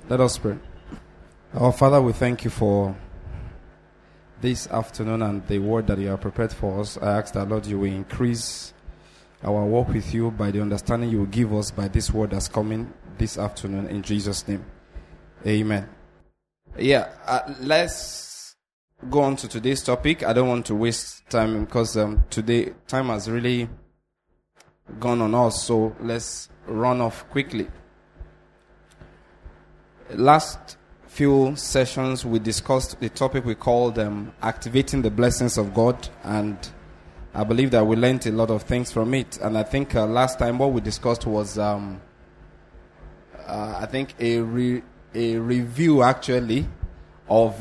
Let us pray. Our Father, we thank you for this afternoon and the word that you have prepared for us. I ask that, Lord, you will increase our walk with you by the understanding you will give us by this word that's coming this afternoon, in Jesus' name. Amen. Let's go on to today's topic. I don't want to waste time because today time has really gone on us, so let's run off quickly. Last few sessions we discussed the topic we called activating the blessings of God, and I believe that we learned a lot of things from it. And I think last time what we discussed was I think a review actually of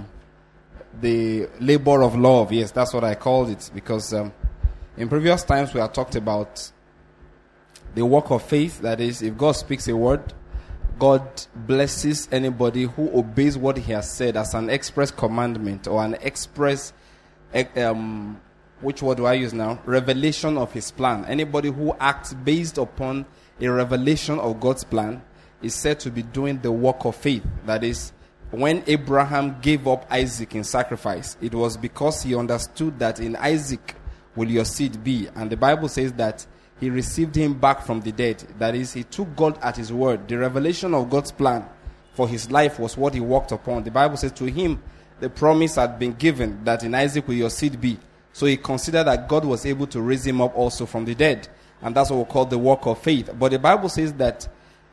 the labor of love. Yes, that's what I called it, because in previous times we had talked about the work of faith. That is, if God speaks a word, God blesses anybody who obeys what he has said as an express commandment or an express, which word do I use now? Revelation of his plan. Anybody who acts based upon a revelation of God's plan is said to be doing the work of faith. That is, when Abraham gave up Isaac in sacrifice, it was because he understood that in Isaac will your seed be. And the Bible says that he received him back from the dead. That is, he took God at his word. The revelation of God's plan for his life was what he walked upon. The Bible says to him, the promise had been given that in Isaac will your seed be. So he considered that God was able to raise him up also from the dead. And that's what we call the work of faith. But the Bible says that,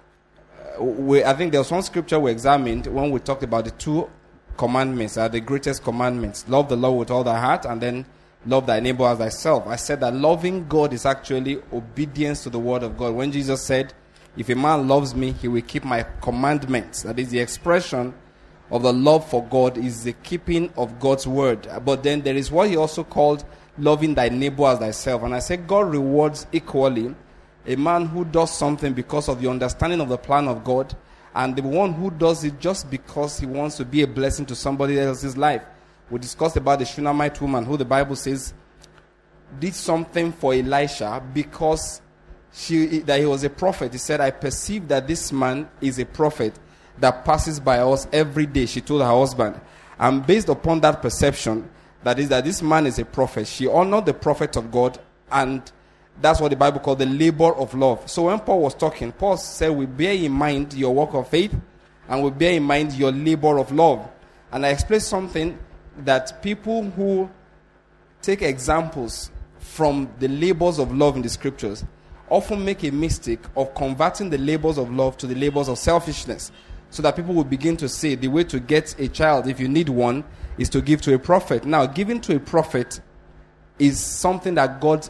I think there was one scripture we examined when we talked about the two commandments, the greatest commandments. Love the Lord with all thy heart, and then love thy neighbor as thyself. I said that loving God is actually obedience to the word of God. When Jesus said, if a man loves me, he will keep my commandments. That is, the expression of the love for God is the keeping of God's word. But then there is what he also called loving thy neighbor as thyself. And I said God rewards equally a man who does something because of the understanding of the plan of God, and the one who does it just because he wants to be a blessing to somebody else's life. We discussed about the Shunammite woman who the Bible says did something for Elisha because that he was a prophet. He said, I perceive that this man is a prophet that passes by us every day, she told her husband. And based upon that perception, that is that this man is a prophet, she honored the prophet of God, and that's what the Bible called the labor of love. So when Paul was talking, Paul said, we bear in mind your work of faith, and we bear in mind your labor of love. And I explained something, that people who take examples from the labors of love in the scriptures often make a mistake of converting the labors of love to the labors of selfishness, so that people will begin to say the way to get a child, if you need one, is to give to a prophet. Now, giving to a prophet is something that God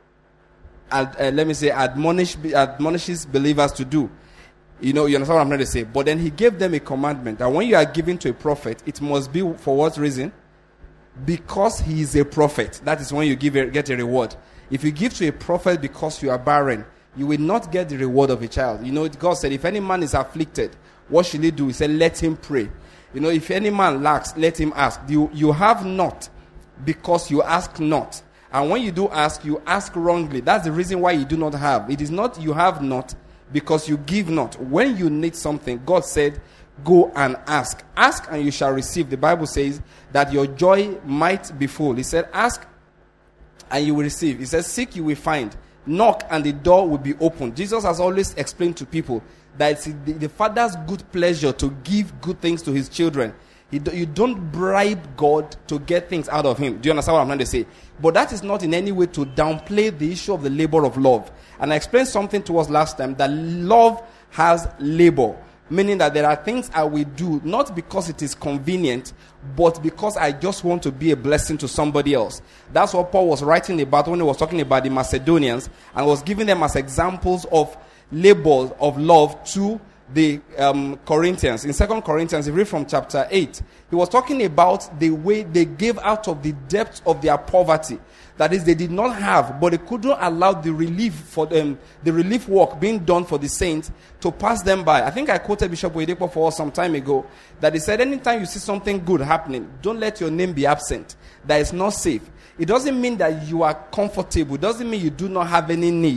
admonishes believers to do. You understand what I'm trying to say? But then he gave them a commandment that when you are giving to a prophet, it must be for what reason? Because he is a prophet. That is when you get a reward. If you give to a prophet because you are barren, you will not get the reward of a child. God said, if any man is afflicted, what should he do? He said, let him pray. If any man lacks, let him ask. You have not because you ask not. And when you do ask, you ask wrongly. That's the reason why you do not have. It is not you have not because you give not. When you need something, God said, go and ask. Ask and you shall receive. The Bible says that your joy might be full. He said, ask and you will receive. He says, seek you will find. Knock and the door will be opened. Jesus has always explained to people that it's the Father's good pleasure to give good things to his children. You don't bribe God to get things out of him. Do you understand what I'm trying to say? But that is not in any way to downplay the issue of the labor of love. And I explained something to us last time, that love has labor. Meaning that there are things I will do, not because it is convenient, but because I just want to be a blessing to somebody else. That's what Paul was writing about when he was talking about the Macedonians, and was giving them as examples of labors of love to the Corinthians. In 2 Corinthians, if you read from chapter 8, he was talking about the way they gave out of the depths of their poverty. That is, they did not have, but they couldn't allow the relief for them, the relief work being done for the saints to pass them by. I think I quoted Bishop Oyedepo for us some time ago, that he said, anytime you see something good happening, don't let your name be absent. That is not safe. It doesn't mean that you are comfortable. It doesn't mean you do not have any need.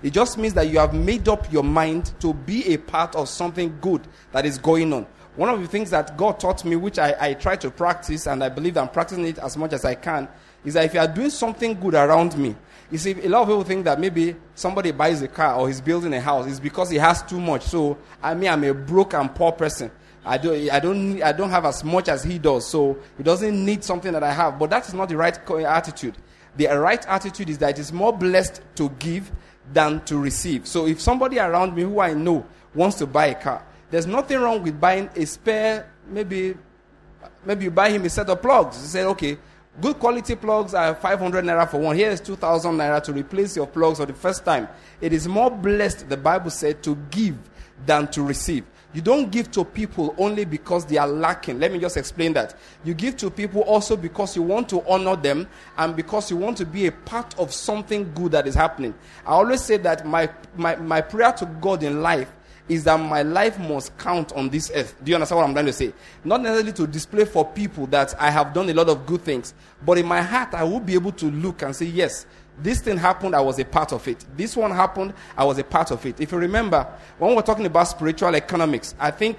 It just means that you have made up your mind to be a part of something good that is going on. One of the things that God taught me, which I try to practice, and I believe I'm practicing it as much as I can, is that if you are doing something good around me, you see, a lot of people think that maybe somebody buys a car or he's building a house, it's because he has too much. So, I'm a broke and poor person. I don't have as much as he does, so he doesn't need something that I have. But that is not the right attitude. The right attitude is that it is more blessed to give than to receive. So if somebody around me who I know wants to buy a car, there's nothing wrong with buying a spare, maybe you buy him a set of plugs. You say, okay, good quality plugs are 500 naira for one. Here is 2,000 naira to replace your plugs for the first time. It is more blessed, the Bible said, to give than to receive. You don't give to people only because they are lacking. Let me just explain that. You give to people also because you want to honor them and because you want to be a part of something good that is happening. I always say that my prayer to God in life is that my life must count on this earth. Do you understand what I'm trying to say? Not necessarily to display for people that I have done a lot of good things, but in my heart I will be able to look and say, yes, this thing happened, I was a part of it. This one happened, I was a part of it. If you remember, when we're talking about spiritual economics, I think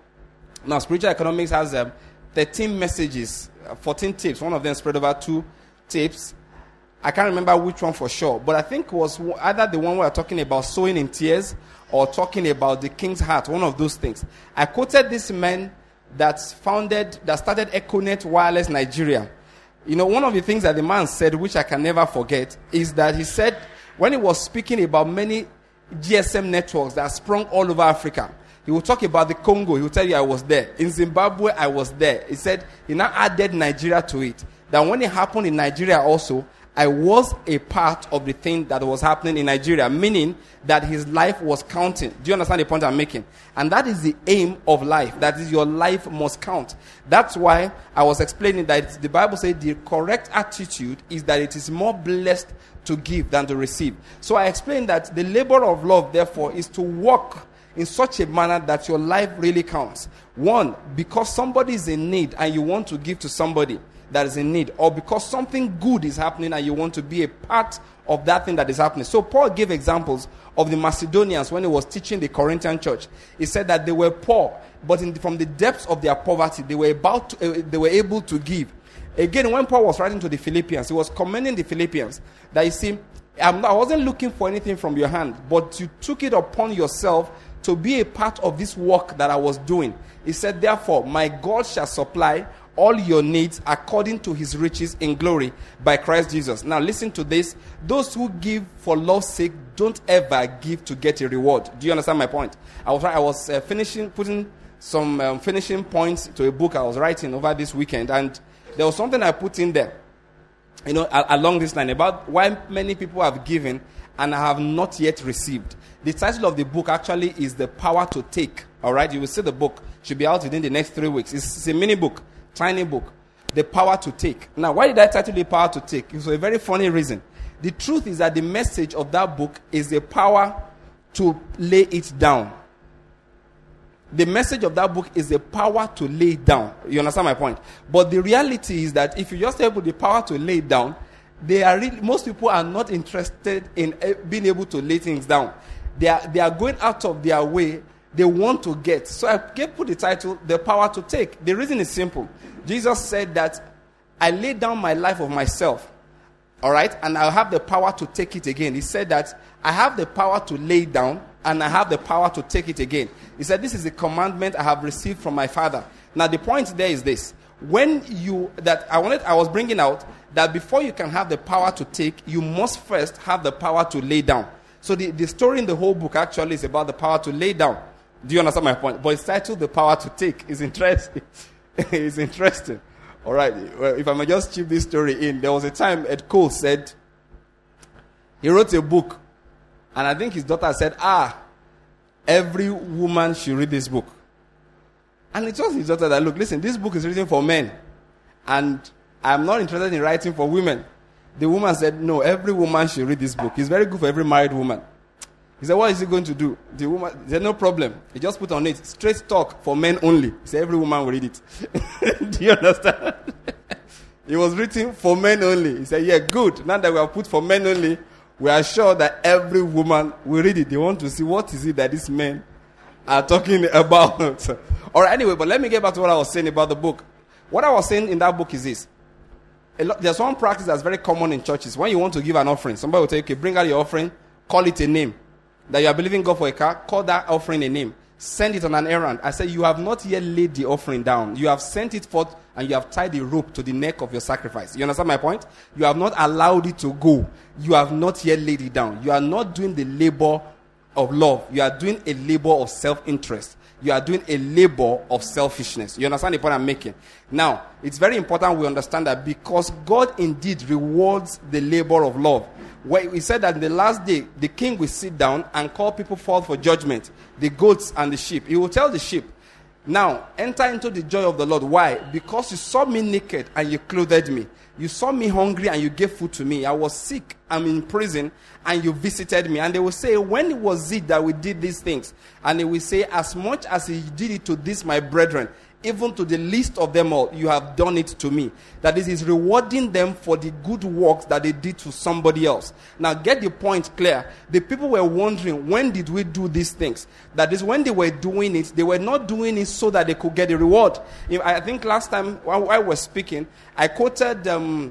now spiritual economics has 13 messages, 14 tips. One of them spread over 2 tips. I can't remember which one for sure, but I think it was either the one we are talking about sowing in tears or talking about the king's heart, one of those things. I quoted this man that started Econet Wireless Nigeria. You know, one of the things that the man said, which I can never forget, is that he said, when he was speaking about many GSM networks that sprung all over Africa, he will talk about the Congo. He will tell you, I was there. In Zimbabwe, I was there. He said, he now added Nigeria to it. That when it happened in Nigeria also, I was a part of the thing that was happening in Nigeria, meaning that his life was counting. Do you understand the point I'm making? And that is the aim of life. That is, your life must count. That's why I was explaining that the Bible says the correct attitude is that it is more blessed to give than to receive. So I explained that the labor of love, therefore, is to walk in such a manner that your life really counts. One, because somebody is in need and you want to give to somebody that is in need, or because something good is happening and you want to be a part of that thing that is happening. So Paul gave examples of the Macedonians when he was teaching the Corinthian church. He said that they were poor, but from the depths of their poverty, they were able to give. Again, when Paul was writing to the Philippians, he was commending the Philippians that, you see, I wasn't looking for anything from your hand, but you took it upon yourself to be a part of this work that I was doing. He said, therefore, my God shall supply all your needs according to his riches in glory by Christ Jesus. Now listen to this. Those who give for love's sake don't ever give to get a reward. Do you understand my point? I was putting some finishing points to a book I was writing over this weekend, and there was something I put in there, you know, along this line about why many people have given and have not yet received. The title of the book actually is The Power to Take. All right, you will see the book. Should be out within the next 3 weeks. It's a mini book. Tiny book, The Power to Take. Now, why did I title The Power to Take? It's for a very funny reason. The truth is that the message of that book is the power to lay it down. The message of that book is the power to lay it down. You understand my point? But the reality is that if you just have the power to lay it down, most people are not interested in being able to lay things down. They are going out of their way. They want to get. So I put the title, The Power to Take. The reason is simple. Jesus said that I lay down my life of myself, all right, and I'll have the power to take it again. He said that I have the power to lay it down and I have the power to take it again. He said this is a commandment I have received from my Father. Now the point there is this. I was bringing out that before you can have the power to take, you must first have the power to lay down. So the story in the whole book actually is about the power to lay down. Do you understand my point? But it's titled The Power to Take. It's interesting. It's interesting. All right. Well, if I may just chip this story in, there was a time Ed Cole said, he wrote a book, and I think his daughter said, every woman should read this book. And it was his daughter that, look, listen, this book is written for men, and I'm not interested in writing for women. The woman said, no, every woman should read this book. It's very good for every married woman. He said, what is he going to do? The woman said, no problem. He just put on it, straight talk for men only. He said, every woman will read it. Do you understand? It was written for men only. He said, yeah, good. Now that we have put for men only, we are sure that every woman will read it. They want to see what is it that these men are talking about. All right, anyway, but let me get back to what I was saying about the book. What I was saying in that book is this. There's one practice that's very common in churches. When you want to give an offering, somebody will say, okay, bring out your offering, call it a name. That you are believing God for a car, call that offering a name. Send it on an errand. I said, you have not yet laid the offering down. You have sent it forth and you have tied the rope to the neck of your sacrifice. You understand my point? You have not allowed it to go. You have not yet laid it down. You are not doing the labor of love. You are doing a labor of self-interest. You are doing a labor of selfishness. You understand the point I'm making? Now, it's very important we understand that because God indeed rewards the labor of love. Where he said that in the last day, the king will sit down and call people forth for judgment, the goats and the sheep. He will tell the sheep, now enter into the joy of the Lord. Why? Because you saw me naked and you clothed me. You saw me hungry and you gave food to me. I was sick, I'm in prison, and you visited me. And they will say, when was it that we did these things? And they will say, as much as he did it to this, my brethren, even to the least of them all, you have done it to me. That is, he's rewarding them for the good works that they did to somebody else. Now, get the point clear. The people were wondering, when did we do these things? That is, when they were doing it, they were not doing it so that they could get a reward. I think last time while I was speaking, I quoted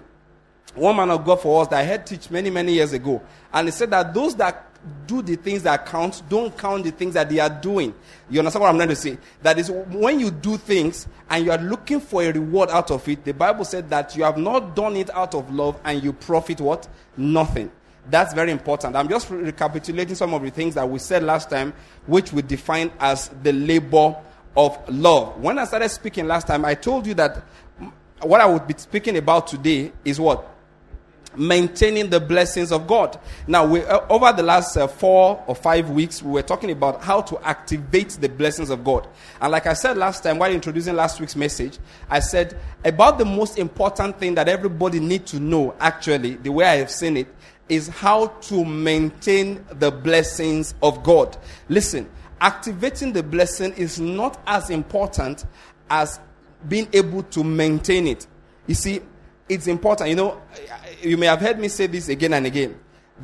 one man of God for us that I had teach many, many years ago. And he said that those that do the things that count, don't count the things that they are doing. You understand what I'm trying to say? That is, when you do things and you are looking for a reward out of it, the Bible said that you have not done it out of love and you profit what? Nothing. That's very important. I'm just recapitulating some of the things that we said last time, which we defined as the labor of love. When I started speaking last time, I told you that what I would be speaking about today is what? Maintaining the blessings of God. Now, over the last 4 or 5 weeks, we were talking about how to activate the blessings of God. And like I said last time, while introducing last week's message, I said about the most important thing that everybody needs to know, actually, the way I have seen it, is how to maintain the blessings of God. Listen, activating the blessing is not as important as being able to maintain it. You see, it's important. You know, you may have heard me say this again and again.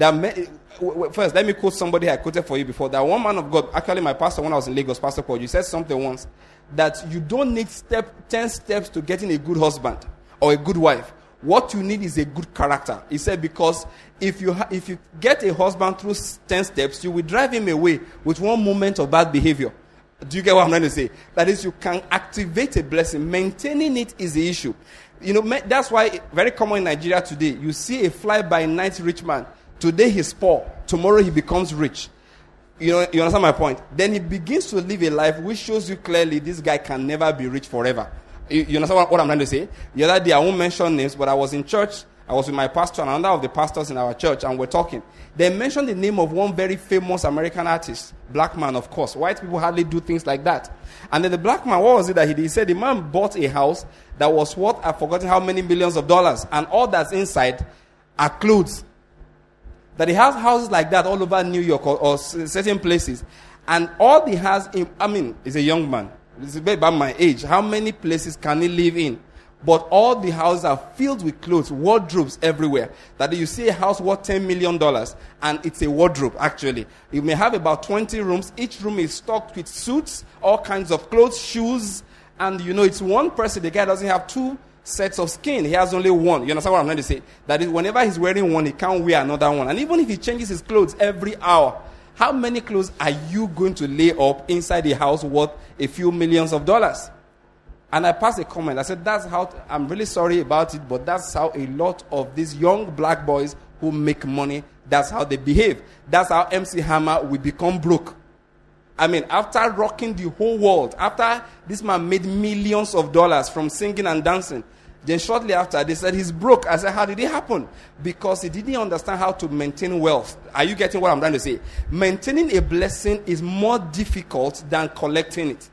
First, let me quote somebody I quoted for you before. That one man of God, actually my pastor when I was in Lagos, Pastor Paul, you said something once, that you don't need 10 steps to getting a good husband or a good wife. What you need is a good character. He said, because if you get a husband through 10 steps, you will drive him away with one moment of bad behavior. Do you get what I'm trying to say? That is, you can activate a blessing. Maintaining it is the issue. You know, that's why very common in Nigeria today, you see a fly-by-night rich man. Today he's poor. Tomorrow he becomes rich. You understand my point? Then he begins to live a life which shows you clearly this guy can never be rich forever. You understand what I'm trying to say? The other day, I won't mention names, but I was in church. I was with my pastor and another of the pastors in our church, and we're talking. They mentioned the name of one very famous American artist. Black man, of course. White people hardly do things like that. And then the black man, what was it that he did? He said the man bought a house that was worth, I've forgotten how many millions of dollars. And all that's inside are clothes. That he has houses like that all over New York or certain places. And all he has, he's a young man. He's about my age. How many places can he live in? But all the houses are filled with clothes, wardrobes everywhere. That you see a house worth $10 million, and it's a wardrobe, actually. You may have about 20 rooms. Each room is stocked with suits, all kinds of clothes, shoes. And, it's one person. The guy doesn't have 2 sets of skin. He has only one. You understand what I'm trying to say? That is, whenever he's wearing one, he can't wear another one. And even if he changes his clothes every hour, how many clothes are you going to lay up inside a house worth a few millions of dollars? And I passed a comment. I said, I'm really sorry about it, but that's how a lot of these young black boys who make money, that's how they behave. That's how MC Hammer will become broke. After rocking the whole world, after this man made millions of dollars from singing and dancing, then shortly after, they said he's broke. I said, how did it happen? Because he didn't understand how to maintain wealth. Are you getting what I'm trying to say? Maintaining a blessing is more difficult than collecting it.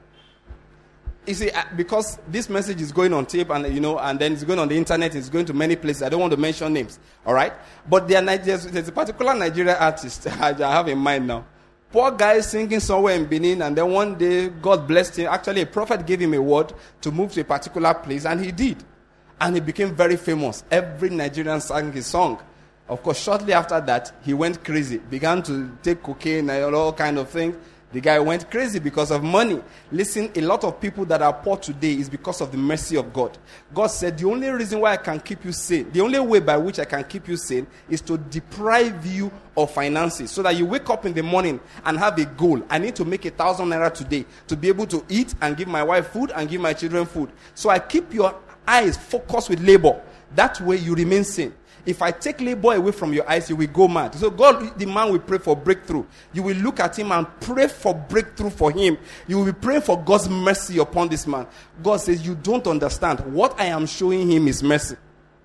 You see, because this message is going on tape and then it's going on the internet, it's going to many places. I don't want to mention names, all right? But there's a particular Nigerian artist I have in mind now. Poor guy singing somewhere in Benin, and then one day God blessed him. Actually, a prophet gave him a word to move to a particular place, and he did. And he became very famous. Every Nigerian sang his song. Of course, shortly after that, he went crazy, began to take cocaine and all kind of things. The guy went crazy because of money. Listen, a lot of people that are poor today is because of the mercy of God. God said, the only reason why I can keep you sane, the only way by which I can keep you sane is to deprive you of finances so that you wake up in the morning and have a goal. I need to make 1,000 naira today to be able to eat and give my wife food and give my children food. So I keep your eyes focused with labor. That way you remain sane. If I take labor away from your eyes, you will go mad. So God, the man, will pray for breakthrough. You will look at him and pray for breakthrough for him. You will be praying for God's mercy upon this man. God says, you don't understand. What I am showing him is mercy.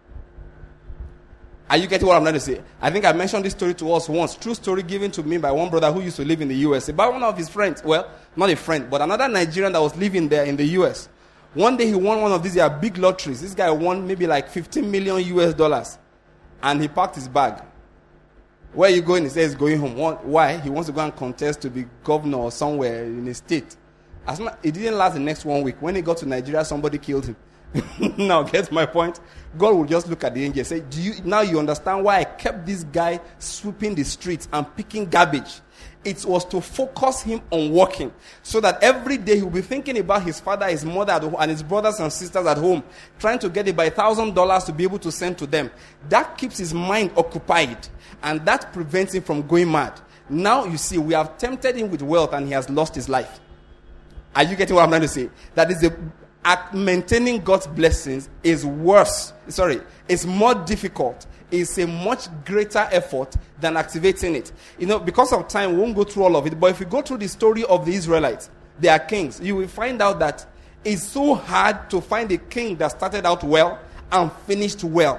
Are you getting what I'm trying to say? I think I mentioned this story to us once. True story given to me by one brother who used to live in the U.S. about one of his friends. Well, not a friend, but another Nigerian that was living there in the U.S. One day he won one of these big lotteries. This guy won maybe like 15 million US dollars. And he packed his bag. Where are you going? He says he's going home. Why? He wants to go and contest to be governor or somewhere in a state. It didn't last the next 1 week. When he got to Nigeria, somebody killed him. Now, get my point? God will just look at the angel and say, now you understand why I kept this guy sweeping the streets and picking garbage? It was to focus him on working, so that every day he will be thinking about his father, his mother, and his brothers and sisters at home, trying to get about $1,000 to be able to send to them. That keeps his mind occupied, and that prevents him from going mad. Now you see, we have tempted him with wealth, and he has lost his life. Are you getting what I'm trying to say? That is maintaining God's blessings is it's more difficult. It's a much greater effort than activating it. Because of time, we won't go through all of it. But if you go through the story of the Israelites, they are kings, you will find out that it's so hard to find a king that started out well and finished well.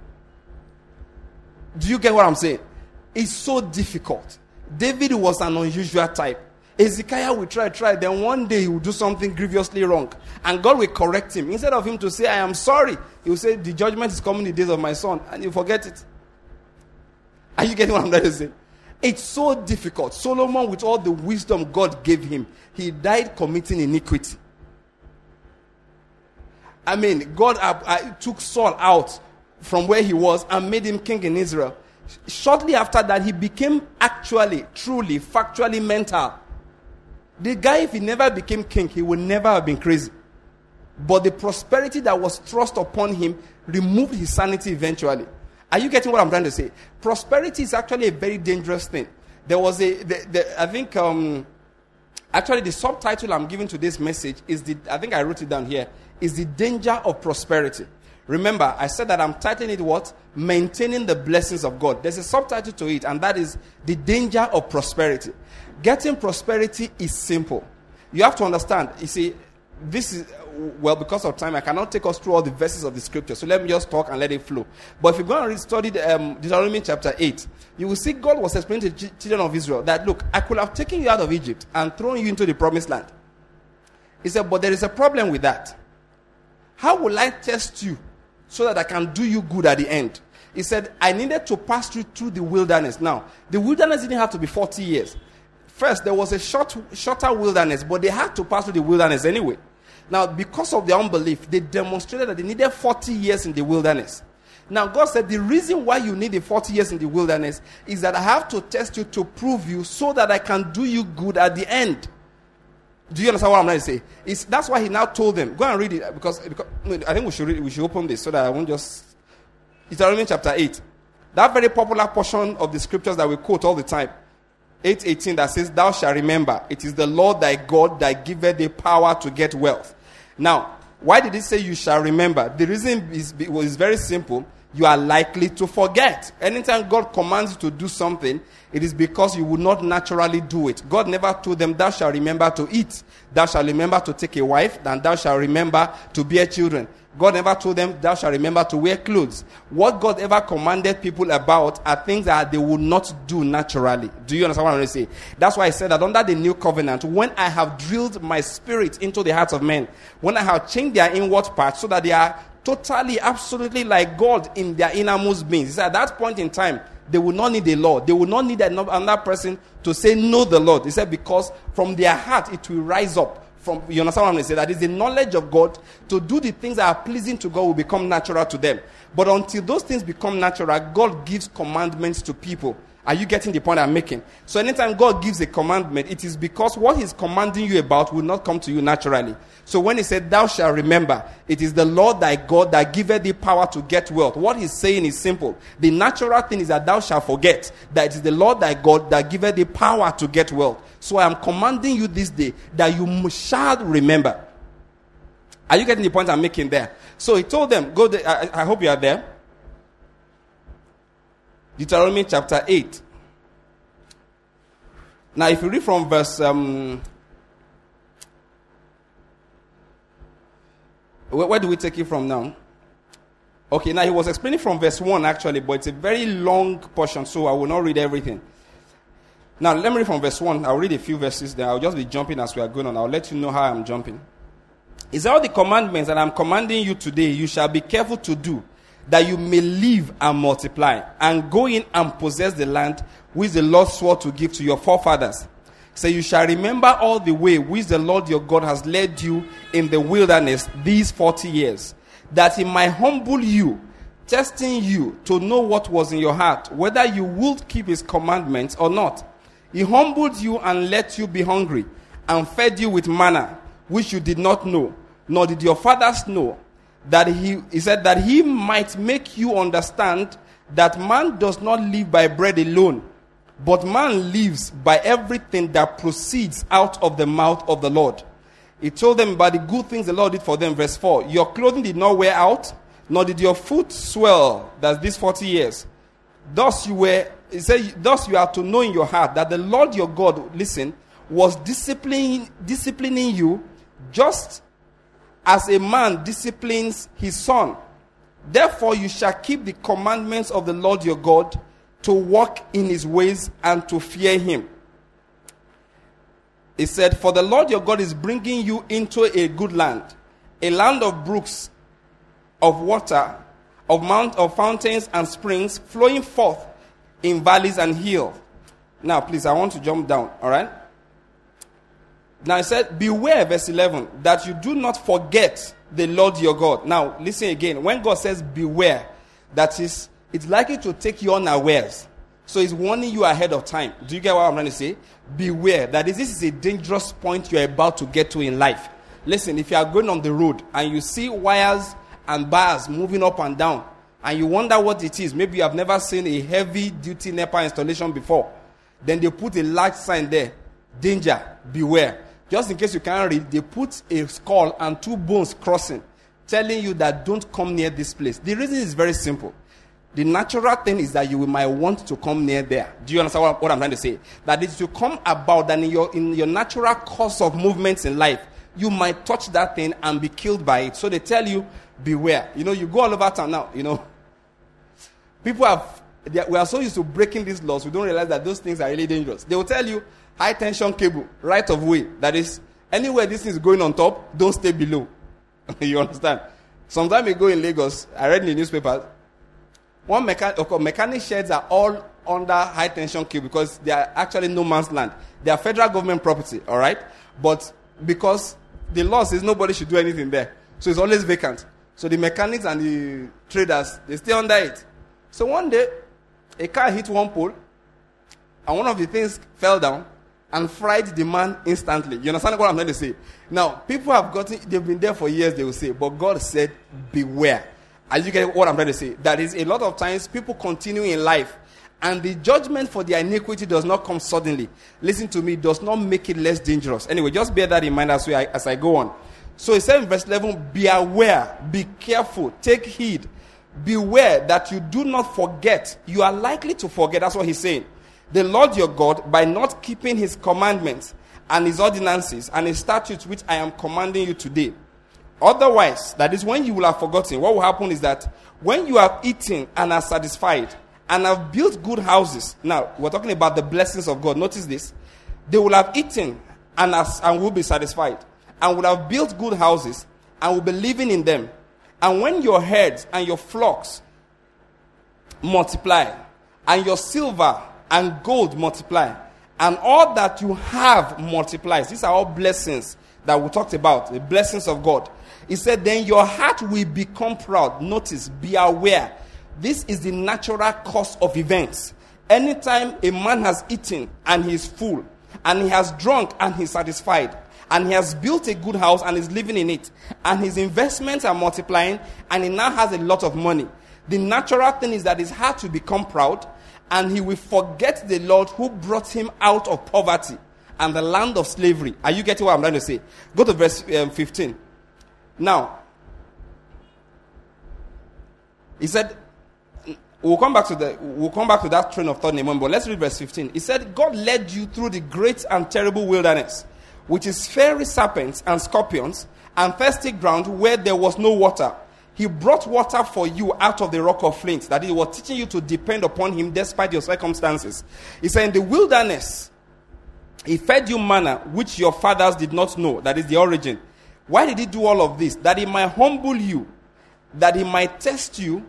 Do you get what I'm saying? It's so difficult. David was an unusual type. Hezekiah will try, then one day he will do something grievously wrong. And God will correct him. Instead of him to say, I am sorry, he will say, the judgment is coming in the days of my son. And you forget it. Are you getting what I'm trying to say? It's so difficult. Solomon, with all the wisdom God gave him, he died committing iniquity. I mean, God took Saul out from where he was and made him king in Israel. Shortly after that, he became actually, truly, factually mental. The guy, if he never became king, he would never have been crazy. But the prosperity that was thrust upon him removed his sanity eventually. Are you getting what I'm trying to say? Prosperity is actually a very dangerous thing. There was actually the subtitle I'm giving to this message is I think I wrote it down here, is the danger of prosperity. Remember, I said that I'm titling it what? Maintaining the blessings of God. There's a subtitle to it, and that is the danger of prosperity. Getting prosperity is simple. You have to understand. You see, this is, because of time, I cannot take us through all the verses of the scripture. So let me just talk and let it flow. But if you go and study Deuteronomy chapter 8, you will see God was explaining to the children of Israel that, look, I could have taken you out of Egypt and thrown you into the promised land. He said, but there is a problem with that. How will I test you so that I can do you good at the end? He said, I needed to pass through the wilderness. Now, the wilderness didn't have to be 40 years. First, there was a shorter wilderness, but they had to pass through the wilderness anyway. Now, because of their unbelief, they demonstrated that they needed 40 years in the wilderness. Now, God said, the reason why you need the 40 years in the wilderness is that I have to test you to prove you so that I can do you good at the end. Do you understand what I'm trying to say? That's why he now told them, go and read it, because I think we should open this so that I won't just... Deuteronomy chapter 8. That very popular portion of the scriptures that we quote all the time. 8:18 that says, thou shalt remember, it is the Lord thy God that giveth thee power to get wealth. Now, why did he say you shall remember? The reason is very simple. You are likely to forget. Anytime God commands you to do something, it is because you would not naturally do it. God never told them, thou shalt remember to eat. Thou shalt remember to take a wife. And thou shalt remember to bear children. God never told them, thou shalt remember to wear clothes. What God ever commanded people about are things that they would not do naturally. Do you understand what I'm going to say? That's why I said that under the new covenant, when I have drilled my spirit into the hearts of men, when I have changed their inward parts so that they are totally, absolutely like God in their innermost beings. He said at that point in time, they will not need the law. They will not need another person to say, know the Lord. He said, because from their heart it will rise up you understand what I'm saying? That is the knowledge of God. To do the things that are pleasing to God will become natural to them. But until those things become natural, God gives commandments to people. Are you getting the point I'm making? So anytime God gives a commandment, it is because what he's commanding you about will not come to you naturally. So when he said, thou shalt remember, it is the Lord thy God that giveth thee power to get wealth. What he's saying is simple. The natural thing is that thou shalt forget that it is the Lord thy God that giveth thee power to get wealth. So I am commanding you this day that you shall remember. Are you getting the point I'm making there? So he told them, go there. I hope you are there. Deuteronomy chapter 8. Now, if you read from verse... where do we take it from now? Okay, now he was explaining from verse 1 actually, but it's a very long portion, so I will not read everything. Now, let me read from verse 1. I'll read a few verses there. I'll just be jumping as we are going on. I'll let you know how I'm jumping. It's all the commandments that I'm commanding you today, you shall be careful to do, that you may live and multiply, and go in and possess the land which the Lord swore to give to your forefathers. So you shall remember all the way which the Lord your God has led you in the wilderness these 40 years, that he might humble you, testing you to know what was in your heart, whether you would keep his commandments or not. He humbled you and let you be hungry, and fed you with manna, which you did not know, nor did your fathers know, that he said that he might make you understand that man does not live by bread alone, but man lives by everything that proceeds out of the mouth of the Lord. He told them about the good things the Lord did for them. Verse 4, your clothing did not wear out, nor did your foot swell, that's these 40 years. Thus you are to know in your heart that the Lord your God, listen, was disciplining you just as a man disciplines his son. Therefore you shall keep the commandments of the Lord your God, to walk in his ways and to fear him. He said, for the Lord your God is bringing you into a good land, a land of brooks, of water, of fountains and springs, flowing forth in valleys and hills. Now please, I want to jump down, all right? Now he said, beware, verse 11, that you do not forget the Lord your God. Now listen again. When God says beware, that is, it's likely to take you unawares. So he's warning you ahead of time. Do you get what I'm trying to say? Beware. That is, this is a dangerous point you're about to get to in life. Listen, if you are going on the road and you see wires and bars moving up and down, and you wonder what it is, maybe you have never seen a heavy-duty NEPA installation before, then they put a large sign there, danger, beware. Just in case you can't read, they put a skull and two bones crossing, telling you that don't come near this place. The reason is very simple. The natural thing is that you might want to come near there. Do you understand what I'm trying to say? That is to come about that in your natural course of movements in life, you might touch that thing and be killed by it. So they tell you, beware. You know, you go all over town now, you know. We are so used to breaking these laws, we don't realize that those things are really dangerous. They will tell you, high tension cable, right of way. That is, anywhere this thing is going on top, don't stay below. You understand? Some time ago in Lagos, I read in the newspaper, mechanic sheds are all under high tension cable because they are actually no man's land. They are federal government property, all right? But because the law says nobody should do anything there, so it's always vacant. So the mechanics and the traders, they stay under it. So one day, a car hit one pole, and one of the things fell down and fried the man instantly. You understand what I'm trying to say? Now, people they've been there for years, they will say, but God said, beware. Are you getting what I'm trying to say? That is, a lot of times, people continue in life, and the judgment for their iniquity does not come suddenly. Listen to me, it does not make it less dangerous. Anyway, just bear that in mind as I go on. So he said in verse 11, be aware, be careful, take heed. Beware that you do not forget. You are likely to forget. That's what he's saying. The Lord your God, by not keeping his commandments and his ordinances and his statutes which I am commanding you today. Otherwise, that is when you will have forgotten, what will happen is that when you have eaten and are satisfied and have built good houses. Now, we're talking about the blessings of God. Notice this. They will have eaten and will be satisfied and will have built good houses and will be living in them. And when your herds and your flocks multiply, and your silver and gold multiply, and all that you have multiplies, these are all blessings that we talked about, the blessings of God. He said, then your heart will become proud. Notice, be aware. This is the natural course of events. Anytime a man has eaten and he is full, and he has drunk and he's satisfied, and he has built a good house and is living in it, and his investments are multiplying, and he now has a lot of money, the natural thing is that his heart will become proud, and he will forget the Lord who brought him out of poverty and the land of slavery. Are you getting what I'm trying to say? Go to verse 15. Now, he said, we'll come back to that train of thought in a moment, but let's read verse 15. He said, God led you through the great and terrible wilderness, which is fiery serpents and scorpions, and thirsty ground where there was no water. He brought water for you out of the rock of flint. That he was teaching you to depend upon him despite your circumstances. He said, in the wilderness, he fed you manna, which your fathers did not know. That is the origin. Why did he do all of this? That he might humble you, that he might test you,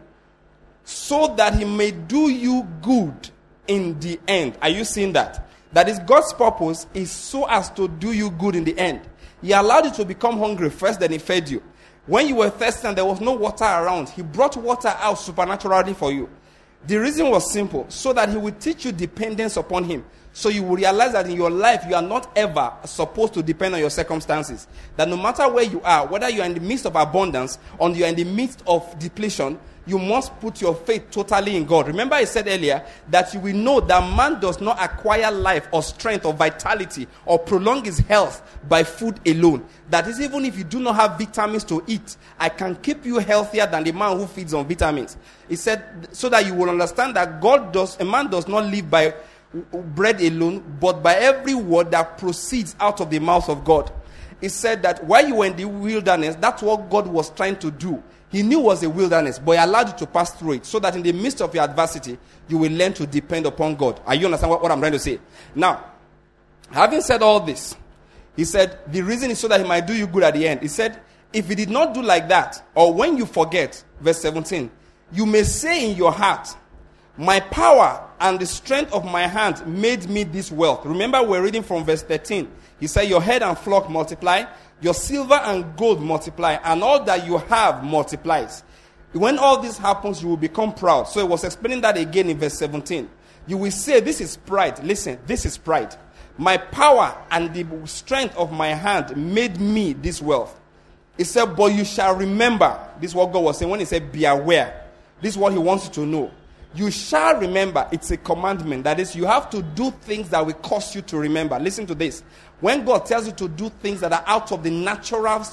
so that he may do you good in the end. Are you seeing that? That is, God's purpose is so as to do you good in the end. He allowed you to become hungry first, then he fed you. When you were thirsty and there was no water around, he brought water out supernaturally for you. The reason was simple, so that he would teach you dependence upon him. So you will realize that in your life, you are not ever supposed to depend on your circumstances. That no matter where you are, whether you are in the midst of abundance or you are in the midst of depletion, you must put your faith totally in God. Remember I said earlier that you will know that man does not acquire life or strength or vitality or prolong his health by food alone. That is, even if you do not have vitamins to eat, I can keep you healthier than the man who feeds on vitamins. He said, so that you will understand that a man does not live by bread alone, but by every word that proceeds out of the mouth of God. He said that while you were in the wilderness, that's what God was trying to do. He knew it was a wilderness, but he allowed you to pass through it so that in the midst of your adversity, you will learn to depend upon God. Are you understand what I'm trying to say? Now, having said all this, he said, the reason is so that he might do you good at the end. He said, if he did not do like that, or when you forget, verse 17, you may say in your heart, my power and the strength of my hand made me this wealth. Remember, we're reading from verse 13. He said, your head and flock multiply, your silver and gold multiply, and all that you have multiplies. When all this happens, you will become proud. So he was explaining that again in verse 17. You will say, this is pride. Listen, this is pride. My power and the strength of my hand made me this wealth. He said, but you shall remember. This is what God was saying when he said, be aware. This is what he wants you to know. You shall remember. It's a commandment. That is, you have to do things that will cause you to remember. Listen to this. When God tells you to do things that are out of the natural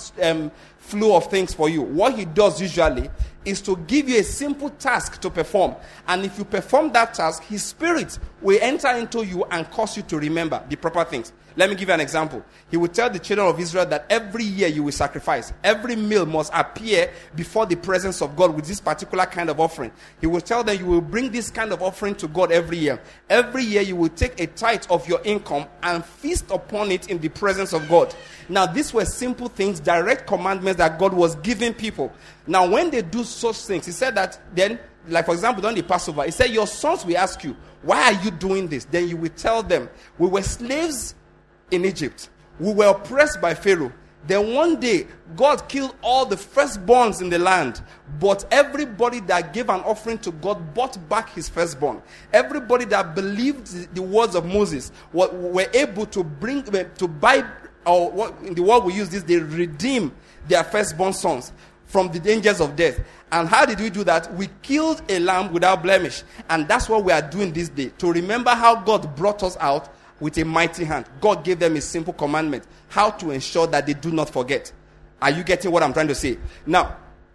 flow of things for you, what he does usually is to give you a simple task to perform. And if you perform that task, his spirit will enter into you and cause you to remember the proper things. Let me give you an example. He will tell the children of Israel that every year you will sacrifice. Every meal must appear before the presence of God with this particular kind of offering. He will tell them you will bring this kind of offering to God every year. Every year you will take a tithe of your income and feast upon it in the presence of God. Now these were simple things, direct commandments that God was giving people. Now when they do such things, he said that then, like for example, during the Passover, he said your sons will ask you, why are you doing this? Then you will tell them, we were slaves in Egypt. We were oppressed by Pharaoh. Then one day, God killed all the firstborns in the land. But everybody that gave an offering to God bought back his firstborn. Everybody that believed the words of Moses were able to buy, or what in the world we use this, they redeem their firstborn sons from the dangers of death. And how did we do that? We killed a lamb without blemish. And that's what we are doing this day. To remember how God brought us out with a mighty hand. God gave them a simple commandment, how to ensure that they do not forget. Are you getting what I'm trying to say? Now,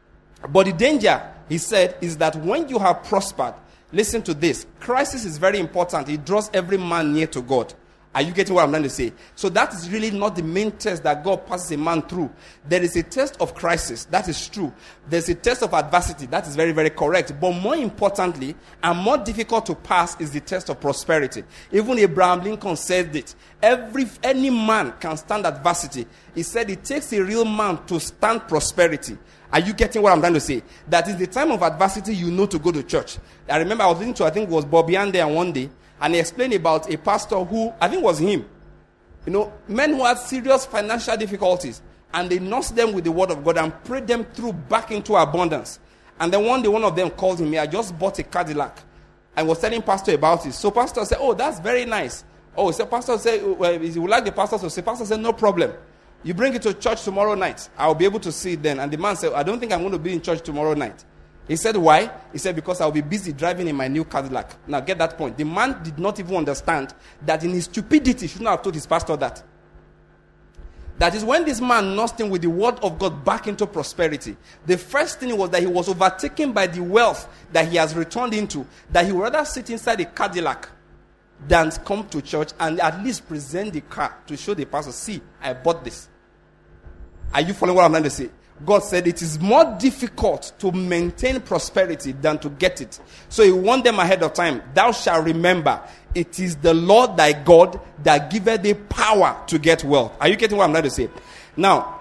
but the danger, he said, is that when you have prospered, listen to this, crisis is very important. It draws every man near to God. Are you getting what I'm trying to say? So that is really not the main test that God passes a man through. There is a test of crisis. That is true. There's a test of adversity. That is very, very correct. But more importantly, and more difficult to pass, is the test of prosperity. Even Abraham Lincoln said it. Any man can stand adversity. He said it takes a real man to stand prosperity. Are you getting what I'm trying to say? That in the time of adversity, you know to go to church. I remember I was listening to, I think it was Bobby Ande, and one day, and he explained about a pastor who, I think it was him. Men who had serious financial difficulties, and they nursed them with the word of God and prayed them through back into abundance. And then one day, one of them called me. I just bought a Cadillac and was telling pastor about it. So pastor said, "Oh, that's very nice." Oh, so pastor said, "Well, you would like the pastor to say?" Pastor said, "No problem. You bring it to church tomorrow night. I'll be able to see it then." And the man said, "I don't think I'm going to be in church tomorrow night." He said, "Why?" He said, "Because I'll be busy driving in my new Cadillac." Now get that point. The man did not even understand that in his stupidity, he should not have told his pastor that. That is when this man nursed him with the word of God back into prosperity. The first thing was that he was overtaken by the wealth that he has returned into, that he would rather sit inside a Cadillac than come to church and at least present the car to show the pastor, "See, I bought this." Are you following what I'm trying to say? God said it is more difficult to maintain prosperity than to get it. So he warned them ahead of time. "Thou shalt remember, it is the Lord thy God that giveth thee power to get wealth." Are you getting what I'm trying to say? Now,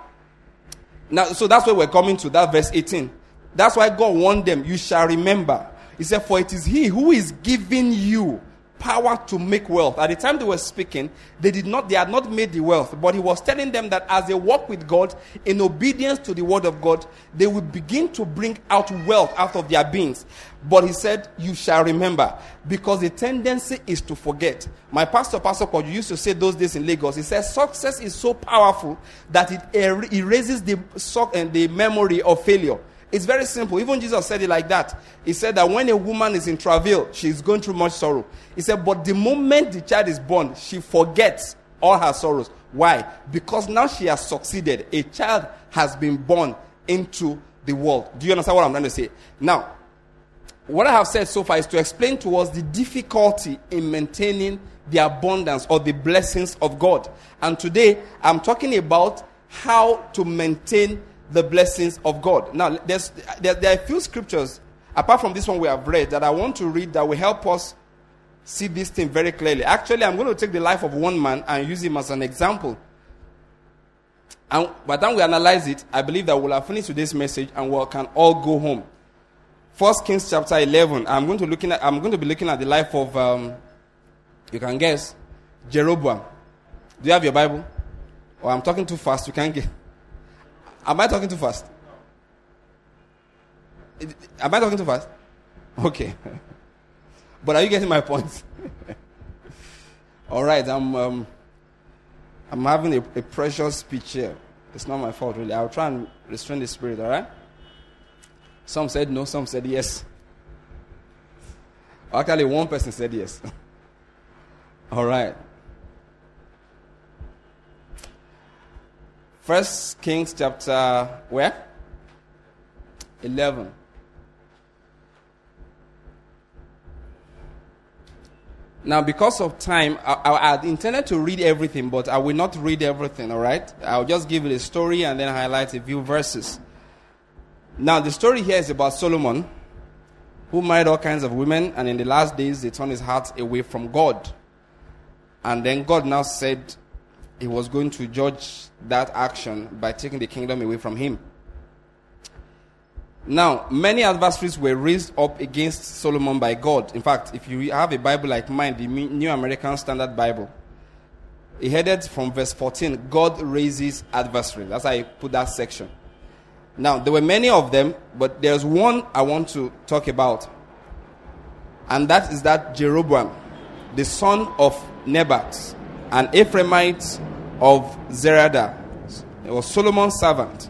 so that's where we're coming to, that verse 18. That's why God warned them, "You shall remember." He said, "For it is he who is giving you power to make wealth." At the time they were speaking, they had not made the wealth, but he was telling them that as they walk with God in obedience to the word of God, they will begin to bring out wealth out of their beings. But he said, "You shall remember," because the tendency is to forget. My pastor Koju, used to say those days in Lagos, he says success is so powerful that it erases the memory of failure. It's very simple. Even Jesus said it like that. He said that when a woman is in travail, she's going through much sorrow. He said, but the moment the child is born, she forgets all her sorrows. Why? Because now she has succeeded. A child has been born into the world. Do you understand what I'm trying to say? Now, what I have said so far is to explain to us the difficulty in maintaining the abundance or the blessings of God. And today, I'm talking about how to maintain the blessings of God. Now, there are a few scriptures, apart from this one we have read, that I want to read that will help us see this thing very clearly. Actually, I'm going to take the life of one man and use him as an example. And by the time we analyze it, I believe that we'll have finished today's message and we can all go home. 1 Kings chapter 11. I'm going to be looking at the life of, you can guess, Jeroboam. Do you have your Bible? Or I'm talking too fast, you can't get. Am I talking too fast? Am I talking too fast? Okay. But are you getting my point? All right, I'm having a precious speech here. It's not my fault, really. I'll try and restrain the spirit, all right? Some said no, some said yes. Actually, one person said yes. All right. 1 Kings chapter, where? 11. Now, because of time, I intended to read everything, but I will not read everything, all right? I'll just give it a story and then highlight a few verses. Now, the story here is about Solomon, who married all kinds of women, and in the last days, they turned his heart away from God. And then God now said he was going to judge that action by taking the kingdom away from him. Now, many adversaries were raised up against Solomon by God. In fact, if you have a Bible like mine, the New American Standard Bible, it headed from verse 14, God raises adversaries. That's how I put that section. Now, there were many of them, but there's one I want to talk about. And that is that Jeroboam, the son of Nebat, an Ephraimite of Zeradah. It was Solomon's servant.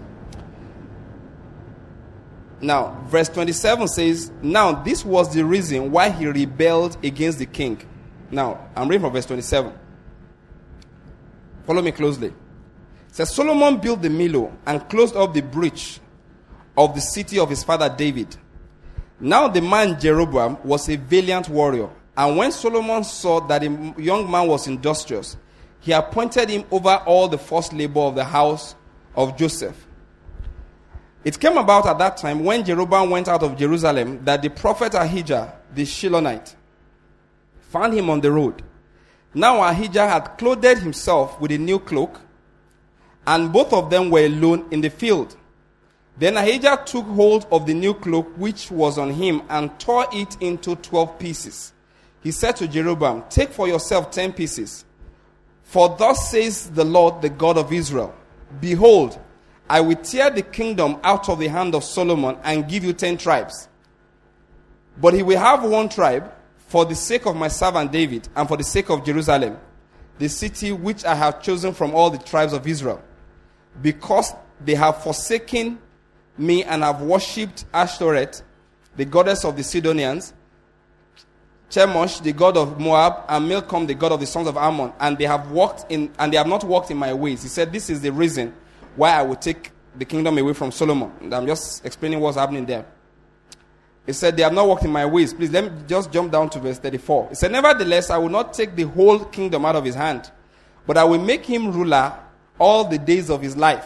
Now, verse 27 says, now this was the reason why he rebelled against the king. Now, I'm reading from verse 27. Follow me closely. It says, Solomon built the Millo and closed up the breach of the city of his father David. Now the man Jeroboam was a valiant warrior. And when Solomon saw that the young man was industrious, he appointed him over all the forced labor of the house of Joseph. It came about at that time when Jeroboam went out of Jerusalem that the prophet Ahijah, the Shilonite, found him on the road. Now Ahijah had clothed himself with a new cloak, and both of them were alone in the field. Then Ahijah took hold of the new cloak which was on him and tore it into 12 pieces. He said to Jeroboam, take for yourself 10 pieces. For thus says the Lord, the God of Israel, behold, I will tear the kingdom out of the hand of Solomon and give you 10 tribes. But he will have one tribe for the sake of my servant David and for the sake of Jerusalem, the city which I have chosen from all the tribes of Israel, because they have forsaken me and have worshipped Ashtoreth, the goddess of the Sidonians, Chemosh, the god of Moab, and Milcom, the god of the sons of Ammon, and they have not walked in my ways. He said, this is the reason why I will take the kingdom away from Solomon. And I'm just explaining what's happening there. He said, they have not walked in my ways. Please, let me just jump down to verse 34. He said, nevertheless, I will not take the whole kingdom out of his hand, but I will make him ruler all the days of his life.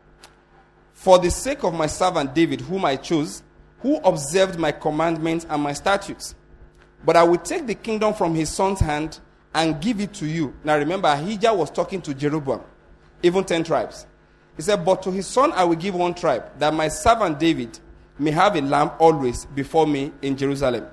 For the sake of my servant David, whom I chose, who observed my commandments and my statutes. But I will take the kingdom from his son's hand and give it to you. Now remember, Ahijah was talking to Jeroboam, even 10 tribes. He said, but to his son I will give one tribe, that my servant David may have a lamp always before me in Jerusalem.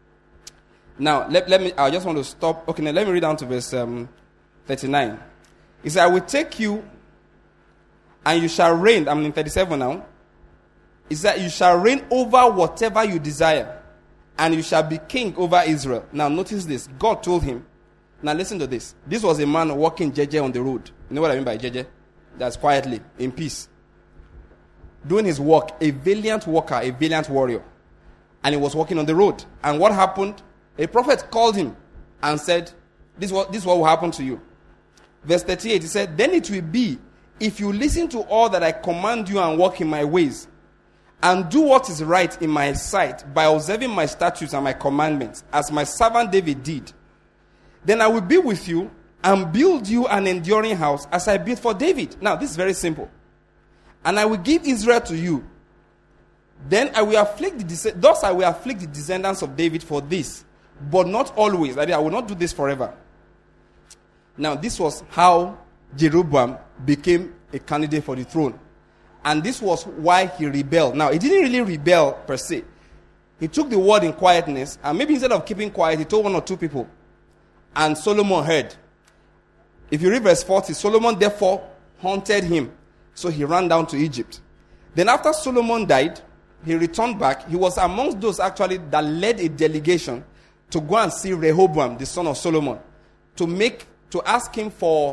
Now, I just want to stop. Okay, now let me read down to verse 39. He said, I will take you and you shall reign. I'm in 37 now. He said, you shall reign over whatever you desire, and you shall be king over Israel. Now, notice this. God told him. Now, listen to this. This was a man walking jeje on the road. You know what I mean by jeje? That's quietly, in peace. Doing his work, a valiant worker, a valiant warrior. And he was walking on the road. And what happened? A prophet called him and said, this is what will happen to you. Verse 38, he said, then it will be, if you listen to all that I command you and walk in my ways, and do what is right in my sight by observing my statutes and my commandments, as my servant David did, then I will be with you and build you an enduring house as I built for David. Now, this is very simple. And I will give Israel to you. Then I will afflict thus I will afflict the descendants of David for this, but not always. I will not do this forever. Now, this was how Jeroboam became a candidate for the throne. And this was why he rebelled. Now, he didn't really rebel per se. He took the word in quietness, and maybe instead of keeping quiet, he told one or two people. And Solomon heard. If you read verse 40, Solomon therefore haunted him. So he ran down to Egypt. Then after Solomon died, he returned back. He was amongst those actually that led a delegation to go and see Rehoboam, the son of Solomon, to ask him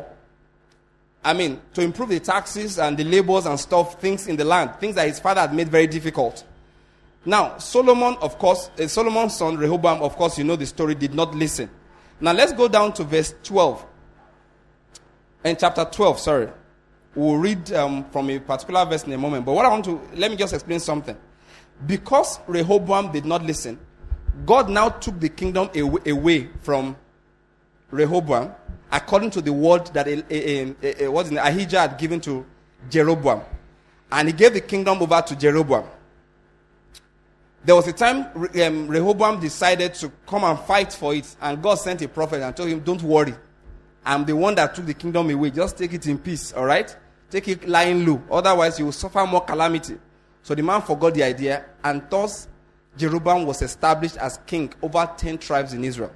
to improve the taxes and the labors and stuff, things in the land, things that his father had made very difficult. Now, Solomon's son, Rehoboam, of course, you know the story, did not listen. Now, let's go down to verse 12. In chapter 12, sorry. We'll read from a particular verse in a moment. But let me just explain something. Because Rehoboam did not listen, God now took the kingdom away from Rehoboam, according to the word that Ahijah had given to Jeroboam. And he gave the kingdom over to Jeroboam. There was a time Rehoboam decided to come and fight for it. And God sent a prophet and told him, don't worry. I'm the one that took the kingdom away. Just take it in peace, all right? Take it lying low. Otherwise, you will suffer more calamity. So the man forgot the idea. And thus, Jeroboam was established as king over 10 tribes in Israel.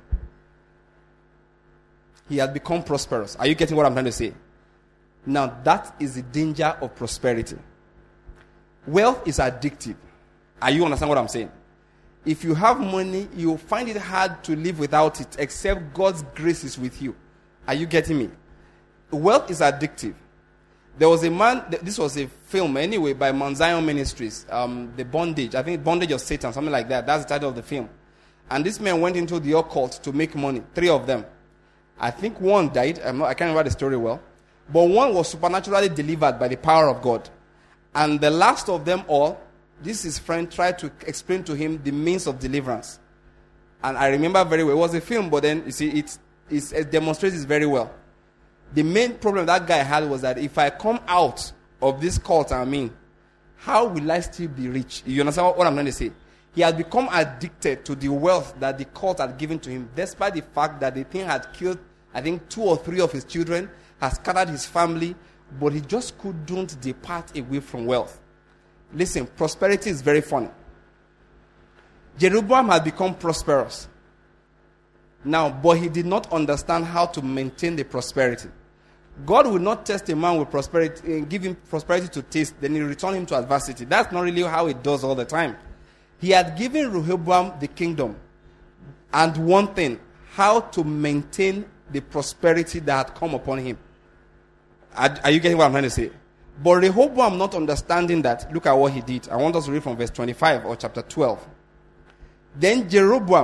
He had become prosperous. Are you getting what I'm trying to say? Now, that is the danger of prosperity. Wealth is addictive. Are you understand what I'm saying? If you have money, you'll find it hard to live without it, except God's grace is with you. Are you getting me? Wealth is addictive. There was a man, this was a film anyway, by Mount Zion Ministries, The Bondage. I think Bondage of Satan, something like that. That's the title of the film. And this man went into the occult to make money. 3 of them. I think one died. I can't remember the story well. But one was supernaturally delivered by the power of God. And the last of them all, his friend tried to explain to him the means of deliverance. And I remember very well. It was a film, but then, you see, it demonstrates it very well. The main problem that guy had was that if I come out of this cult, how will I still be rich? You understand what I'm trying to say? He had become addicted to the wealth that the cult had given to him, despite the fact that the thing had killed, I think, 2 or 3 of his children, has scattered his family, but he just couldn't depart away from wealth. Listen, prosperity is very funny. Jeroboam had become prosperous. Now, but he did not understand how to maintain the prosperity. God will not test a man with prosperity and give him prosperity to taste, then he return him to adversity. That's not really how it does all the time. He had given Rehoboam the kingdom and one thing, how to maintain the prosperity that had come upon him. Are you getting what I'm trying to say? But Rehoboam, not understanding that, look at what he did. I want us to read from verse 25 or chapter 12. Then Jeroboam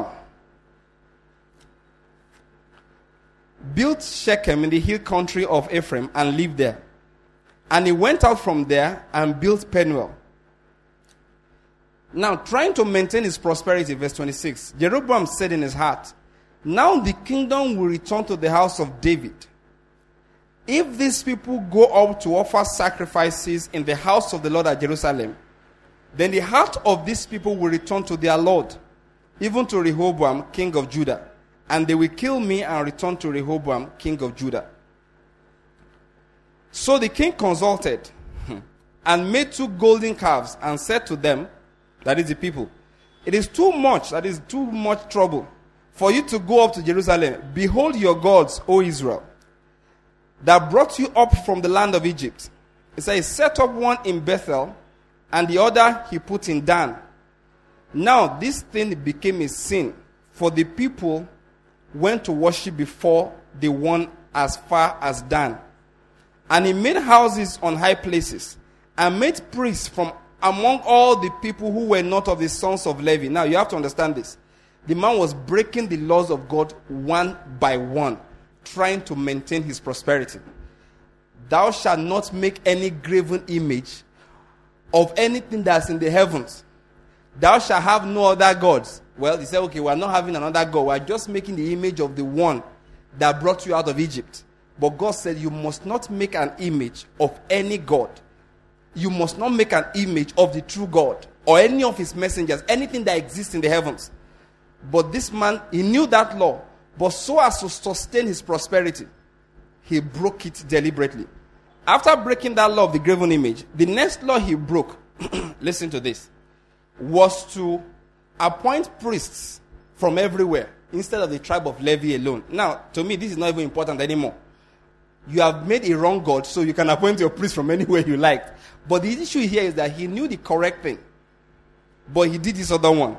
built Shechem in the hill country of Ephraim and lived there. And he went out from there and built Penuel. Now, trying to maintain his prosperity, verse 26, Jeroboam said in his heart, now the kingdom will return to the house of David. If these people go up to offer sacrifices in the house of the Lord at Jerusalem, then the heart of these people will return to their Lord, even to Rehoboam, king of Judah. And they will kill me and return to Rehoboam, king of Judah. So the king consulted and made 2 golden calves and said to them, that is the people, it is too much trouble for you to go up to Jerusalem. Behold your gods, O Israel, that brought you up from the land of Egypt. He said, he set up one in Bethel, and the other he put in Dan. Now this thing became a sin, for the people went to worship before the one as far as Dan. And he made houses on high places, and made priests from among all the people who were not of the sons of Levi. Now you have to understand this. The man was breaking the laws of God one by one, trying to maintain his prosperity. Thou shalt not make any graven image of anything that's in the heavens. Thou shalt have no other gods. Well, he said, okay, we're not having another God. We're just making the image of the one that brought you out of Egypt. But God said, you must not make an image of any God. You must not make an image of the true God or any of his messengers, anything that exists in the heavens. But this man, he knew that law, but so as to sustain his prosperity, he broke it deliberately. After breaking that law of the graven image, the next law he broke, listen to this, was to appoint priests from everywhere instead of the tribe of Levi alone. Now, to me, this is not even important anymore. You have made a wrong God, so you can appoint your priest from anywhere you like. But the issue here is that he knew the correct thing, but he did this other one.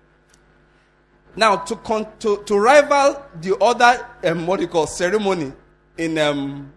Now, to rival the other, ceremony in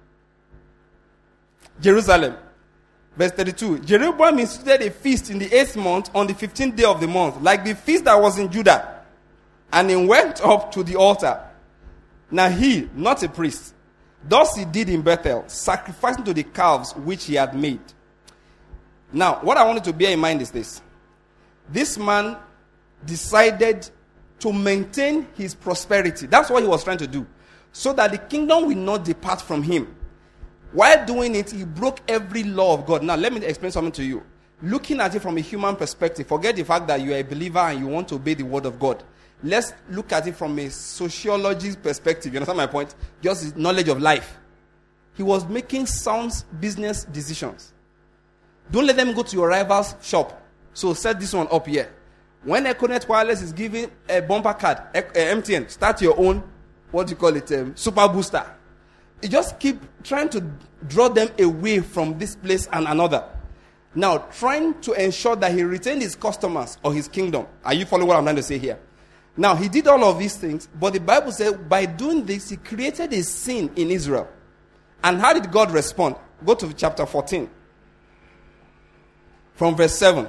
Jerusalem, verse 32, Jeroboam instituted a feast in the 8th month on the 15th day of the month, like the feast that was in Judah. And he went up to the altar. Now he, not a priest, thus he did in Bethel, sacrificing to the calves which he had made. Now, what I wanted to bear in mind is this. This man decided to maintain his prosperity. That's what he was trying to do. So that the kingdom will not depart from him. While doing it, he broke every law of God. Now, let me explain something to you. Looking at it from a human perspective, forget the fact that you are a believer and you want to obey the word of God. Let's look at it from a sociology perspective. You understand my point? Just knowledge of life. He was making sound business decisions. Don't let them go to your rival's shop. So set this one up here. When Econet Wireless is giving a bumper card, MTN, start your own, super booster. You just keep trying to draw them away from this place and another. Now, trying to ensure that he retained his customers or his kingdom. Are you following what I'm trying to say here? Now, he did all of these things, but the Bible says by doing this, he created a sin in Israel. And how did God respond? Go to chapter 14. From verse 7.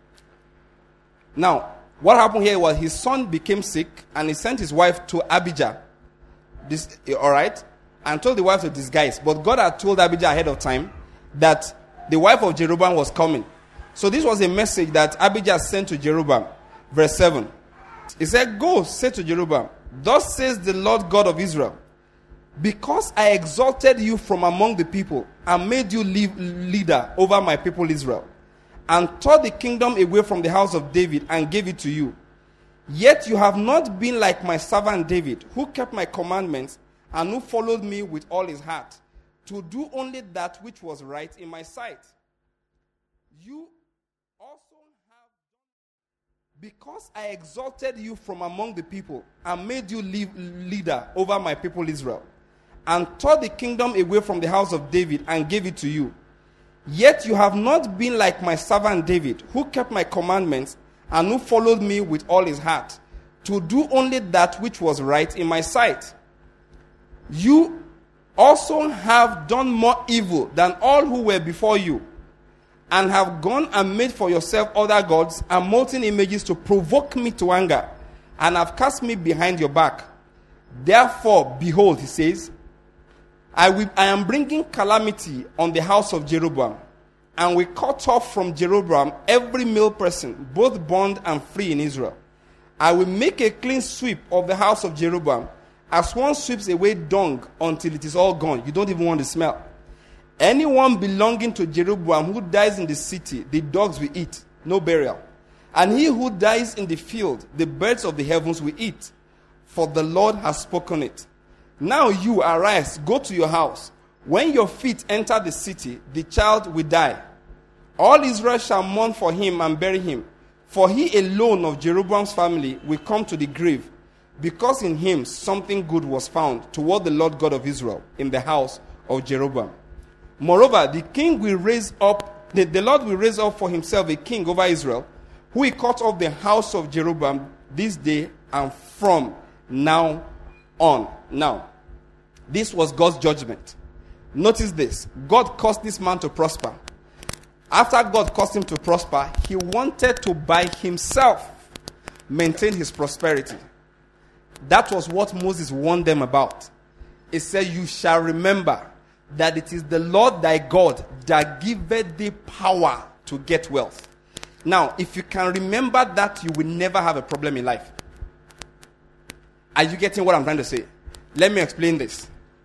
Now, what happened here was his son became sick, and he sent his wife to Abijah. Alright? And told the wife to disguise. But God had told Abijah ahead of time that the wife of Jeroboam was coming. So this was a message that Abijah sent to Jeroboam. Verse 7. He said, go, say to Jeroboam, thus says the Lord God of Israel, because I exalted you from among the people and made you leader over my people Israel, and tore the kingdom away from the house of David and gave it to you. Yet you have not been like my servant David, who kept my commandments and who followed me with all his heart, to do only that which was right in my sight. You also have, because I exalted you from among the people and made you leader over my people Israel, and tore the kingdom away from the house of David and gave it to you. Yet you have not been like my servant David, who kept my commandments and who followed me with all his heart, to do only that which was right in my sight. You also have done more evil than all who were before you, and have gone and made for yourself other gods and molten images to provoke me to anger, and have cast me behind your back. Therefore, behold, he says, I am bringing calamity on the house of Jeroboam, and will cut off from Jeroboam every male person, both bond and free in Israel. I will make a clean sweep of the house of Jeroboam, as one sweeps away dung until it is all gone. You don't even want the smell. Anyone belonging to Jeroboam who dies in the city, the dogs will eat, no burial. And he who dies in the field, the birds of the heavens will eat, for the Lord has spoken it. Now you arise, go to your house. When your feet enter the city, the child will die. All Israel shall mourn for him and bury him, for he alone of Jeroboam's family will come to the grave, because in him something good was found toward the Lord God of Israel in the house of Jeroboam. Moreover, the Lord will raise up for himself a king over Israel, who will cut off the house of Jeroboam this day and from now on. Now, this was God's judgment. Notice this. God caused this man to prosper. After God caused him to prosper, he wanted to by himself maintain his prosperity. That was what Moses warned them about. He said, you shall remember that it is the Lord thy God that giveth thee power to get wealth. Now, if you can remember that, you will never have a problem in life. Are you getting what I'm trying to say? Let me explain this.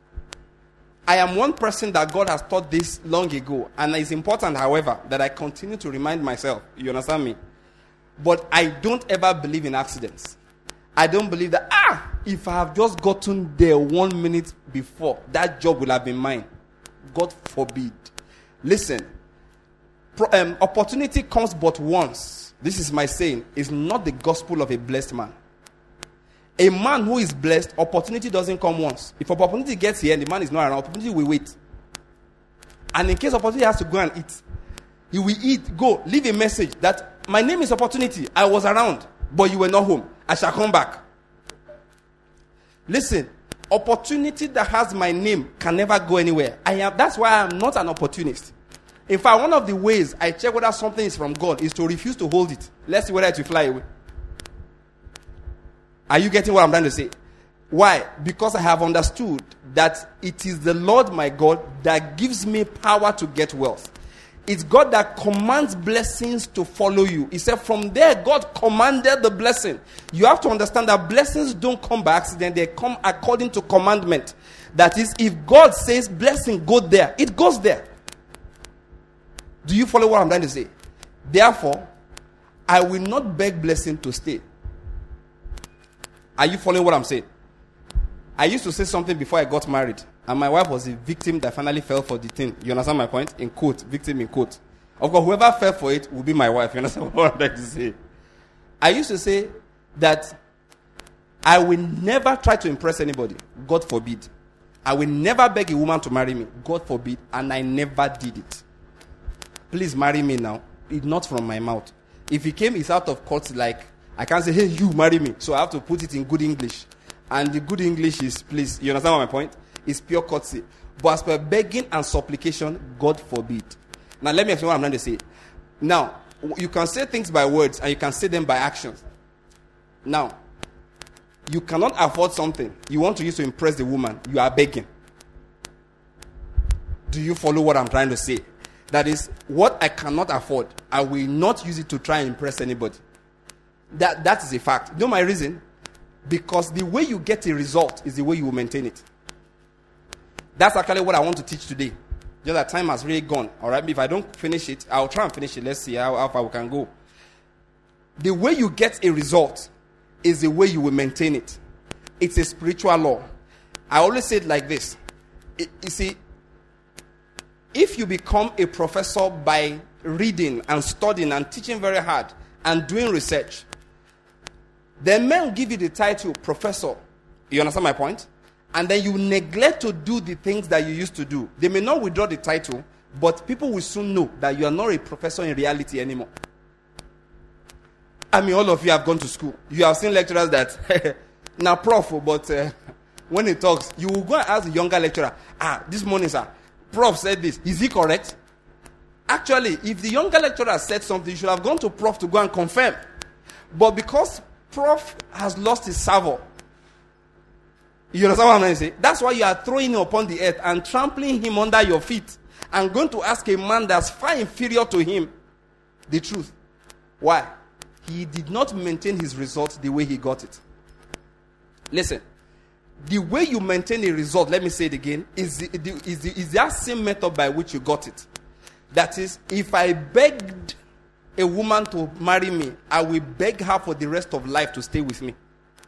I am one person that God has taught this long ago, and it's important, however, that I continue to remind myself. You understand me? But I don't ever believe in accidents. I don't believe that, if I have just gotten there 1 minute before, that job will have been mine. God forbid. Listen, opportunity comes but once. This is my saying. It's not the gospel of a blessed man. A man who is blessed, opportunity doesn't come once. If opportunity gets here and the man is not around, opportunity will wait. And in case opportunity has to go and eat, he will eat, go, leave a message that my name is Opportunity. I was around, but you were not home. I shall come back. Listen, opportunity that has my name can never go anywhere. That's why I'm not an opportunist. In fact, one of the ways I check whether something is from God is to refuse to hold it. Let's see whether it will fly away. Are you getting what I'm trying to say? Why? Because I have understood that it is the Lord my God that gives me power to get wealth. It's God that commands blessings to follow you. He said from there, God commanded the blessing. You have to understand that blessings don't come by accident. They come according to commandment. That is, if God says blessing, go there, it goes there. Do you follow what I'm trying to say? Therefore, I will not beg blessing to stay. Are you following what I'm saying? I used to say something before I got married, and my wife was a victim that finally fell for the thing. You understand my point? In quote, victim in quote. Of course, whoever fell for it will be my wife. You understand what I'm trying to say? I used to say that I will never try to impress anybody. God forbid. I will never beg a woman to marry me. God forbid. And I never did it. Please marry me now. It's not from my mouth. If it came, it's out of court, like, I can't say, hey, you marry me. So I have to put it in good English. And the good English is, please, you understand my point? It's pure courtesy. But as per begging and supplication, God forbid. Now, let me explain what I'm trying to say. Now, you can say things by words and you can say them by actions. Now, you cannot afford something you want to use to impress the woman. You are begging. Do you follow what I'm trying to say? That is, what I cannot afford, I will not use it to try and impress anybody. That is a fact. You know my reason? Because the way you get a result is the way you will maintain it. That's actually what I want to teach today. Just that time has really gone. All right, if I don't finish it, I'll try and finish it. Let's see how far we can go. The way you get a result is the way you will maintain it. It's a spiritual law. I always say it like this. You see, if you become a professor by reading and studying and teaching very hard and doing research, then men will give you the title professor. You understand my point? and then you neglect to do the things that you used to do, they may not withdraw the title, but people will soon know that you are not a professor in reality anymore. I mean, all of you have gone to school. You have seen lecturers that, now prof, but when he talks, you will go and ask the younger lecturer, this morning, sir, prof said this. Is he correct? Actually, if the younger lecturer said something, you should have gone to prof to go and confirm. But because prof has lost his savor, you understand what I'm trying to say? That's why you are throwing him upon the earth and trampling him under your feet and going to ask a man that's far inferior to him the truth. Why? He did not maintain his results the way he got it. Listen, the way you maintain a result, let me say it again, is that same method by which you got it. That is, if I begged a woman to marry me, I will beg her for the rest of life to stay with me.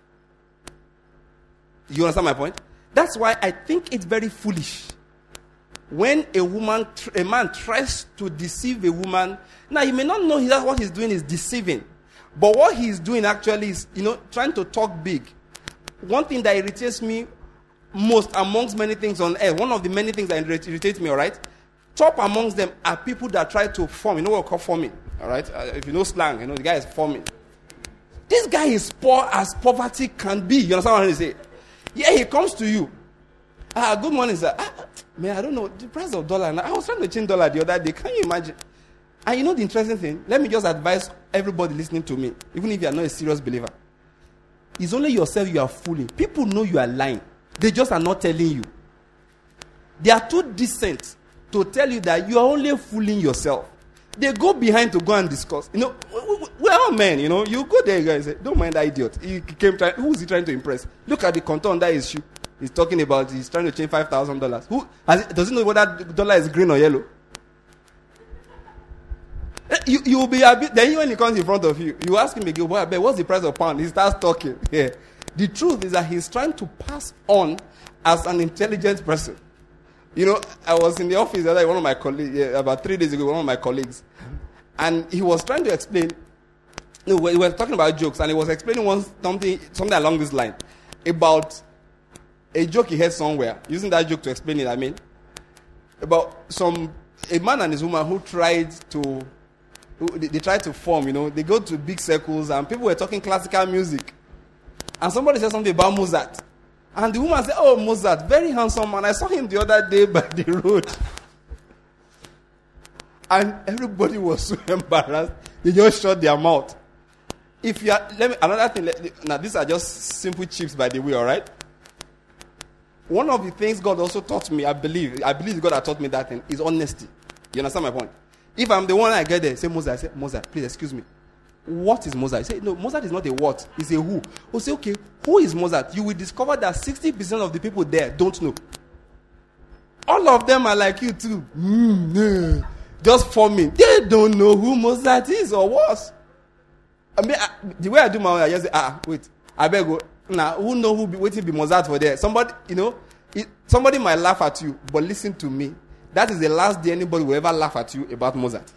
You understand my point? That's why I think it's very foolish when a man tries to deceive a woman. Now, you may not know that what he's doing is deceiving, but what he's doing actually is, trying to talk big. One thing that irritates me most amongst many things on earth, one of the many things that irritates me, all right? Top amongst them are people that try to form. You know what we call forming, all right? If you know slang, the guy is forming. This guy is poor as poverty can be. You understand what I'm saying? Yeah, he comes to you. Good morning, sir. Man, I don't know. The price of dollar. I was trying to change dollar the other day. Can you imagine? And you know the interesting thing? Let me just advise everybody listening to me, even if you are not a serious believer. It's only yourself you are fooling. People know you are lying. They just are not telling you. They are too decent to tell you that you are only fooling yourself. They go behind to go and discuss. We're all men, You go there, guys. Say, don't mind that idiot. Who is he trying to impress? Look at the contour under his shoe. He's talking about he's trying to change $5,000. Does he know whether dollar is green or yellow? You will be a bit. Then when he comes in front of you, you ask him again, what's the price of pound? He starts talking. Yeah. The truth is that he's trying to pass on as an intelligent person. I was in the office the other day, one of my colleagues, about 3 days ago, one of my colleagues, and he was trying to explain. We were talking about jokes, and he was explaining something along this line about a joke he heard somewhere, using that joke to explain it. About a man and his woman who tried to form. They go to big circles, and people were talking classical music, and somebody said something about Mozart. And the woman said, "Oh, Mozart, very handsome man. I saw him the other day by the road." And everybody was so embarrassed. They just shut their mouth. Another thing. Now, these are just simple chips, by the way, all right? One of the things God also taught me, I believe God had taught me that thing, is honesty. You understand my point? If I'm the one I get there, say Mozart, I say, Mozart, please excuse me. What is Mozart? You say, no, Mozart is not a what, it's a who. We'll say, okay, who is Mozart? You will discover that 60% of the people there don't know. All of them are like you too. Just forming. They don't know who Mozart is or was. The way I do my own, I just say, wait, I better go. Now, who know who be waiting be Mozart for there? Somebody, somebody might laugh at you, but listen to me. That is the last day anybody will ever laugh at you about Mozart.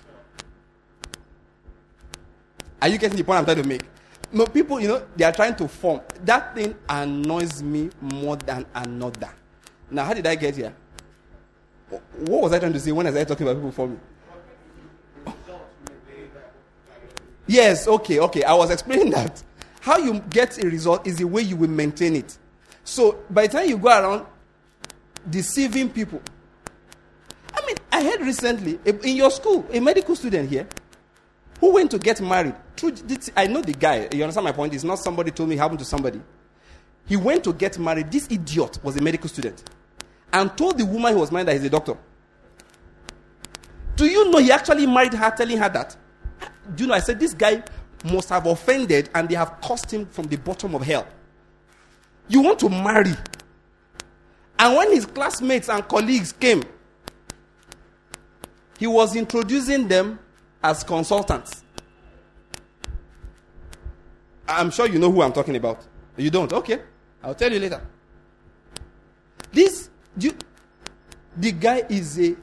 Are you getting the point I'm trying to make? No, people, they are trying to form. That thing annoys me more than another. Now, how did I get here? What was I trying to say when I started talking about people forming? Yes, okay. I was explaining that. How you get a result is the way you will maintain it. So, by the time you go around deceiving people. I heard recently, in your school, a medical student here, who went to get married. I know the guy. You understand my point? It's not somebody told me it happened to somebody. He went to get married. This idiot was a medical student. And told the woman he was married that he's a doctor. Do you know he actually married her, telling her that? Do you know, I said, this guy must have offended and they have cursed him from the bottom of hell. You want to marry. And when his classmates and colleagues came, he was introducing them as consultants. I'm sure you know who I'm talking about. You don't? Okay. I'll tell you later. The guy is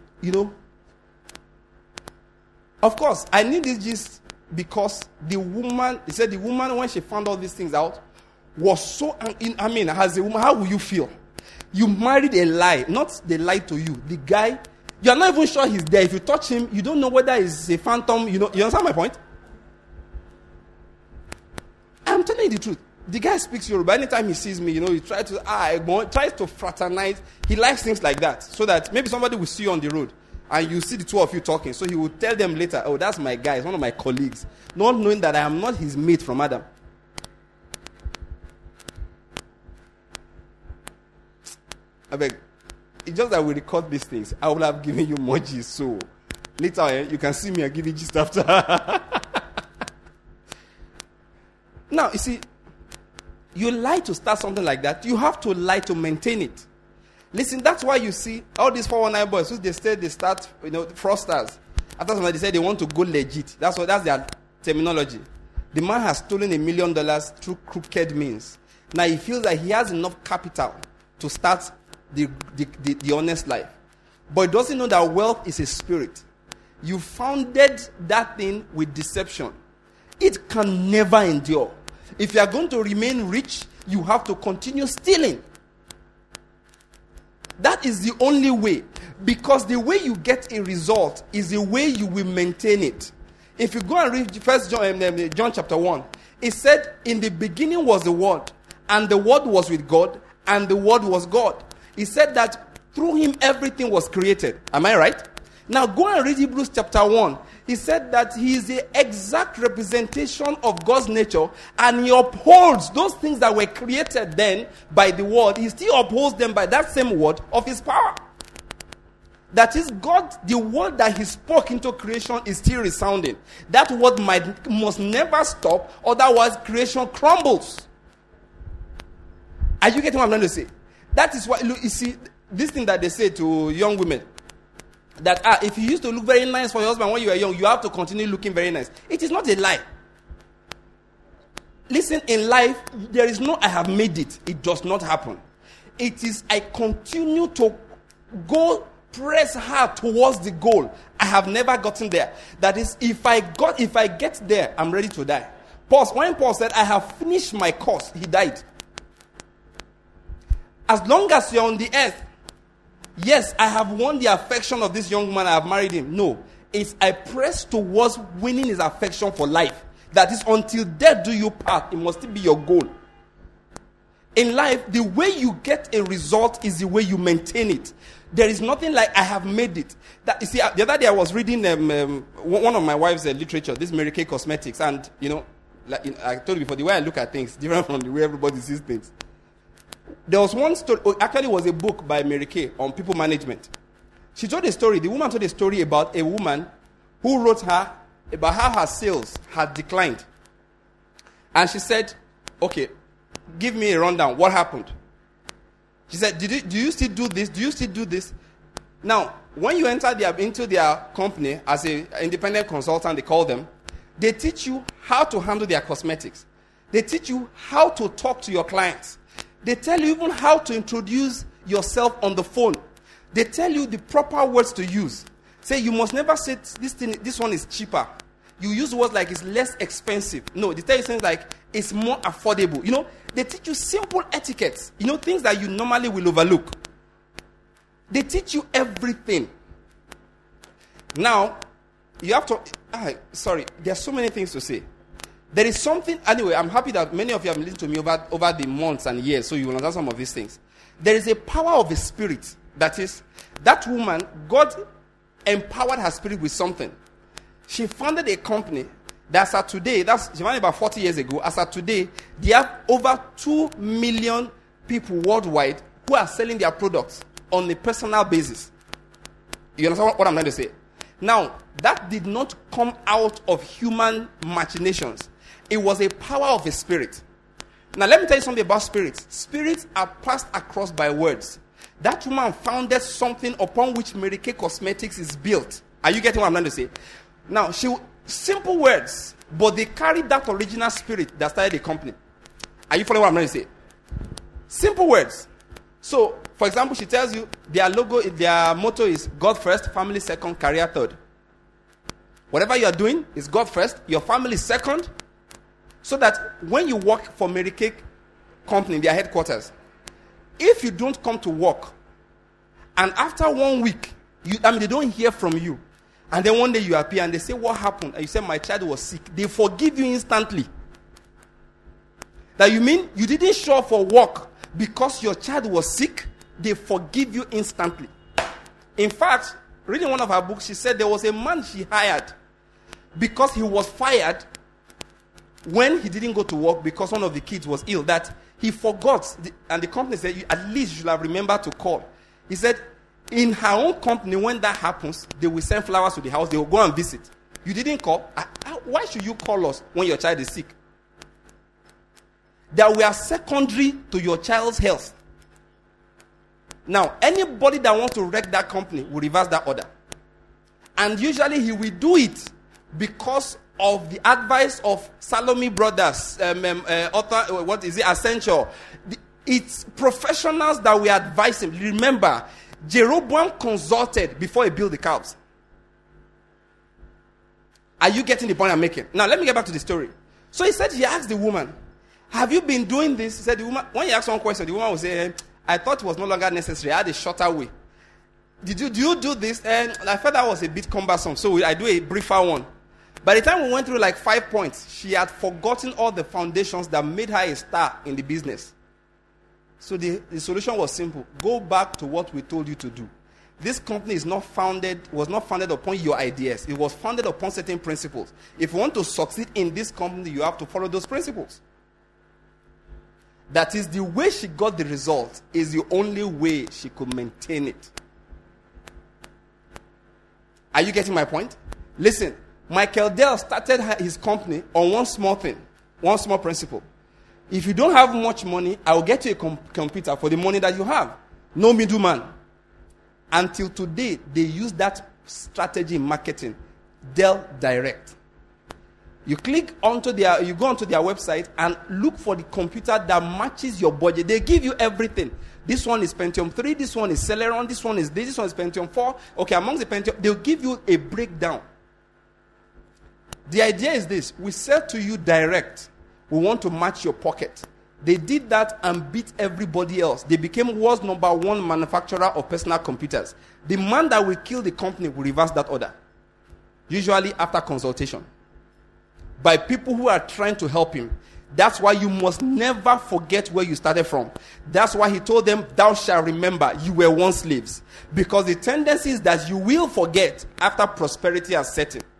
of course, I need this gist because he said the woman, when she found all these things out, was so, as a woman, how will you feel? You married a lie, not the lie to you. The guy, you are not even sure he's there. If you touch him, you don't know whether it's a phantom. You understand my point? I'm telling you the truth. The guy speaks Yoruba. Anytime he sees me, he tries to fraternize. He likes things like that. So that maybe somebody will see you on the road and you see the two of you talking. So he will tell them later, oh, that's my guy. It's one of my colleagues. Not knowing that I am not his mate from Adam. I beg. It's just that we record these things. I would have given you more gist. So later, you can see me and give you gist after. Now, you see, you lie to start something like that. You have to lie to maintain it. Listen, that's why you see all these 419 boys who they start, fraudsters. After some, they say they want to go legit. That's their terminology. The man has stolen $1 million through crooked means. Now he feels that he has enough capital to start the honest life. But he doesn't know that wealth is a spirit. You founded that thing with deception. It can never endure. If you are going to remain rich, you have to continue stealing. That is the only way. Because the way you get a result is the way you will maintain it. If you go and read 1 John chapter 1, it said, in the beginning was the Word, and the Word was with God, and the Word was God. He said that through him everything was created. Am I right? Now go and read Hebrews chapter 1. He said that he is the exact representation of God's nature, and he upholds those things that were created then by the word. He still upholds them by that same word of his power. That is, God, the word that he spoke into creation is still resounding. That word must never stop, otherwise creation crumbles. Are you getting what I'm trying to say? That is why, look, you see, this thing that they say to young women, that if you used to look very nice for your husband when you were young, you have to continue looking very nice. It is not a lie. Listen, in life, there is no I have made it. It does not happen. It is I continue to go press hard towards the goal. I have never gotten there. That is, if I get there, I'm ready to die. When Paul said, I have finished my course, he died. As long as you're on the earth, yes, I have won the affection of this young man, I have married him. No, it's I press towards winning his affection for life. That is, until death do you part. It must be your goal. In life, the way you get a result is the way you maintain it. There is nothing like I have made it. That, you see, the other day I was reading one of my wife's literature, this Mary Kay Cosmetics, and like I told you before, the way I look at things different from the way everybody sees things. There was one story, actually it was a book by Mary Kay on people management. She told a story, the woman told a story about a woman who wrote her about how her sales had declined. And she said, okay, give me a rundown. What happened? She said, do you still do this? Do you still do this? Now, when you enter into their company as an independent consultant, they call them, they teach you how to handle their cosmetics. They teach you how to talk to your clients. They tell you even how to introduce yourself on the phone. They tell you the proper words to use. Say, you must never say this one is cheaper. You use words like it's less expensive. No, they tell you things like it's more affordable. They teach you simple etiquettes. Things that you normally will overlook. They teach you everything. Now, you have to... there are so many things to say. There is something... Anyway, I'm happy that many of you have listened to me over the months and years, so you will understand some of these things. There is a power of the spirit. That is, that woman, God empowered her spirit with something. She founded a company that's at today, she founded about 40 years ago. As at today, they have over 2 million people worldwide who are selling their products on a personal basis. You understand what I'm trying to say? Now, that did not come out of human machinations. It was a power of a spirit. Now, let me tell you something about spirits. Spirits are passed across by words. That woman founded something upon which Mary Kay Cosmetics is built. Are you getting what I'm trying to say? Now, simple words, but they carried that original spirit that started the company. Are you following what I'm trying to say? Simple words. So, for example, she tells you their motto is God first, family second, career third. Whatever you are doing is God first, your family second, so that when you work for Mary Kay Company, their headquarters, If you don't come to work, and after 1 week, they don't hear from you, and then one day you appear and they say, what happened? And you say, my child was sick. They forgive you instantly. That you mean you didn't show up for work because your child was sick? They forgive you instantly. In fact, reading one of her books, she said there was a man she hired because he was fired when he didn't go to work because one of the kids was ill, that he forgot. And the company said, at least you should have remembered to call. He said, in her own company, when that happens, they will send flowers to the house. They will go and visit. You didn't call. Why should you call us when your child is sick? That we are secondary to your child's health. Now, anybody that wants to wreck that company will reverse that order. And usually he will do it because of the advice of Salome Brothers, Accenture. It's professionals that we advise him. Remember, Jeroboam consulted before he built the calves. Are you getting the point I'm making? Now, let me get back to the story. So he asked the woman, have you been doing this? He said, the woman, when he asked one question, the woman would say, I thought it was no longer necessary. I had a shorter way. Do you do this? And I felt that was a bit cumbersome, so I do a briefer one. By the time we went through like 5 points, she had forgotten all the foundations that made her a star in the business. So the solution was simple. Go back to what we told you to do. This company was not founded upon your ideas. It was founded upon certain principles. If you want to succeed in this company, you have to follow those principles. That is, the way she got the result is the only way she could maintain it. Are you getting my point? Listen, Michael Dell started his company on one small thing, one small principle. If you don't have much money, I will get you a computer for the money that you have. No middleman. Until today, they use that strategy in marketing. Dell Direct. You go onto their website and look for the computer that matches your budget. They give you everything. This one is Pentium 3, this one is Celeron, this one is Pentium 4. Okay, amongst the Pentium, they'll give you a breakdown. The idea is this. We sell to you direct. We want to match your pocket. They did that and beat everybody else. They became world's #1 manufacturer of personal computers. The man that will kill the company will reverse that order. Usually after consultation. By people who are trying to help him. That's why you must never forget where you started from. That's why he told them, thou shalt remember you were once slaves. Because the tendency is that you will forget after prosperity has set in.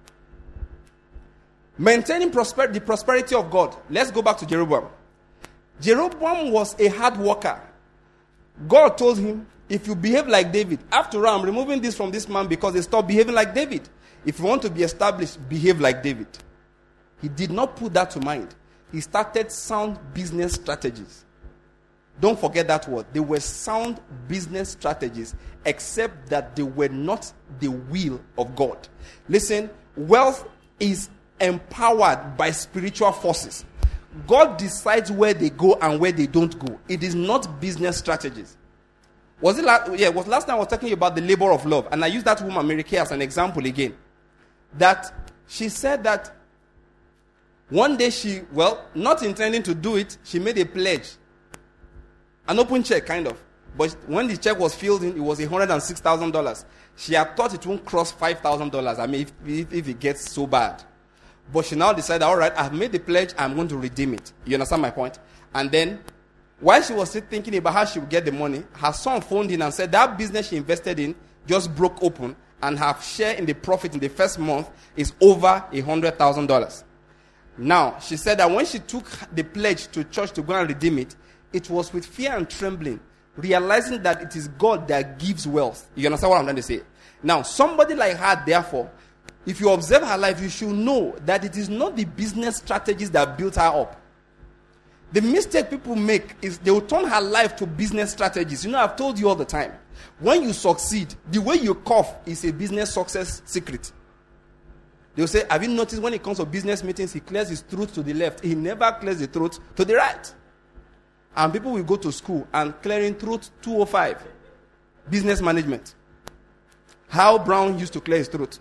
Maintaining the prosperity of God. Let's go back to Jeroboam. Jeroboam was a hard worker. God told him, if you behave like David, after all, I'm removing this from this man because they stopped behaving like David. If you want to be established, behave like David. He did not put that to mind. He started sound business strategies. Don't forget that word. They were sound business strategies, except that they were not the will of God. Listen, wealth is empowered by spiritual forces. God decides where they go and where they don't go. It is not business strategies. Was last time I was talking about the labor of love, and I used that woman Mary Kay as an example again. That she said that one day not intending to do it, she made a pledge. An open check, kind of. But when the check was filled in, it was $106,000. She had thought it won't cross $5,000. I mean, if it gets so bad. But she now decided, all right, I've made the pledge, I'm going to redeem it. You understand my point? And then, while she was still thinking about how she would get the money, her son phoned in and said that business she invested in just broke open, and her share in the profit in the first month is over $100,000. Now, she said that when she took the pledge to church to go and redeem it, it was with fear and trembling, realizing that it is God that gives wealth. You understand what I'm trying to say? Now, somebody like her, therefore, if you observe her life, you should know that it is not the business strategies that built her up. The mistake people make is they will turn her life to business strategies. You know, I've told you all the time. When you succeed, the way you cough is a business success secret. They'll say, have you noticed when it comes to business meetings, he clears his throat to the left. He never clears the throat to the right. And people will go to school and clearing throat 205. Business management. How Brown used to clear his throat.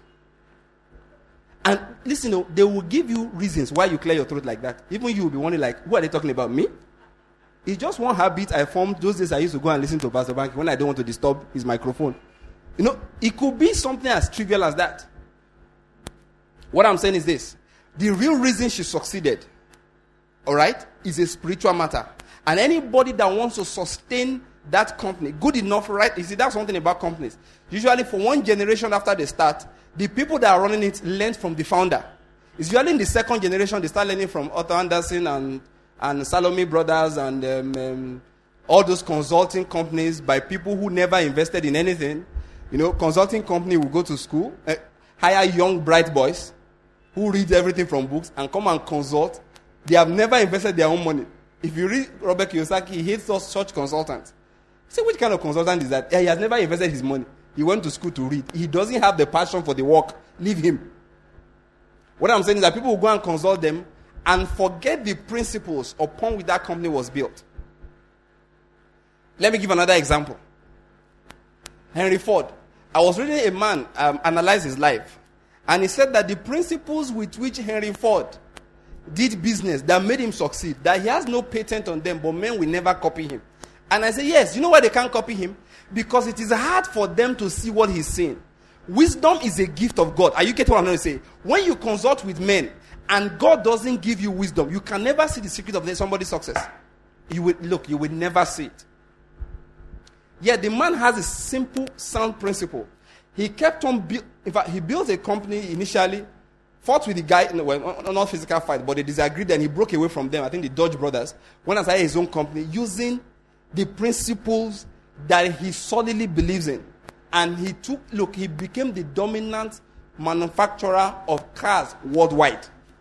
And listen, they will give you reasons why you clear your throat like that. Even you will be wondering, like, who are they talking about? Me? It's just one habit I formed. Those days I used to go and listen to Pastor Banky when I don't want to disturb his microphone. It could be something as trivial as that. What I'm saying is this. The real reason she succeeded, all right, is a spiritual matter. And anybody that wants to sustain that company, good enough, right? You see, that's something about companies. Usually for one generation after they start, the people that are running it learn from the founder. It's usually in the second generation, they start learning from Otto Anderson and Salome Brothers and all those consulting companies by people who never invested in anything. Consulting company will go to school, hire young, bright boys who read everything from books and come and consult. They have never invested their own money. If you read Robert Kiyosaki, he hates such consultants. Say, which kind of consultant is that? He has never invested his money. He went to school to read. He doesn't have the passion for the work. Leave him. What I'm saying is that people will go and consult them and forget the principles upon which that company was built. Let me give another example. Henry Ford. I was reading a man analyze his life. And he said that the principles with which Henry Ford did business that made him succeed, that he has no patent on them, but men will never copy him. And I say, yes, you know why they can't copy him? Because it is hard for them to see what he's saying. Wisdom is a gift of God. Are you getting what I'm going to say? When you consult with men and God doesn't give you wisdom, you can never see the secret of somebody's success. You will never see it. Yet the man has a simple, sound principle. He kept on, in fact, he built a company initially, fought with the guy, not physical fight, but they disagreed and he broke away from them. I think the Dodge brothers went and started his own company using the principles that he solidly believes in. And he became the dominant manufacturer of cars worldwide.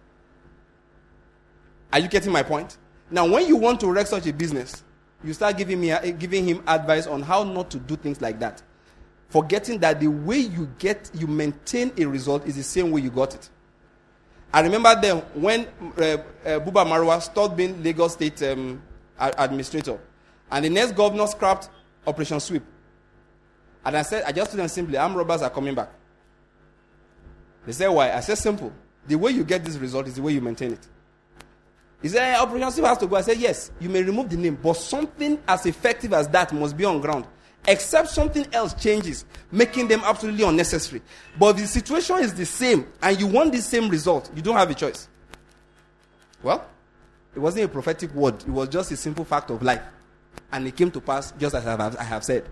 Are you getting my point? Now, when you want to wreck such a business, you start giving him advice on how not to do things like that. Forgetting that the way you maintain a result is the same way you got it. I remember then when Buba Marwa stopped being Lagos State administrator, and the next governor scrapped Operation Sweep. And I just told them simply, armed robbers are coming back. They said, why? I said, simple. The way you get this result is the way you maintain it. He said, Operation Sweep has to go. I said, yes, you may remove the name, but something as effective as that must be on ground. Except something else changes, making them absolutely unnecessary. But if the situation is the same, and you want the same result, you don't have a choice. Well, it wasn't a prophetic word. It was just a simple fact of life. And it came to pass just as I have said.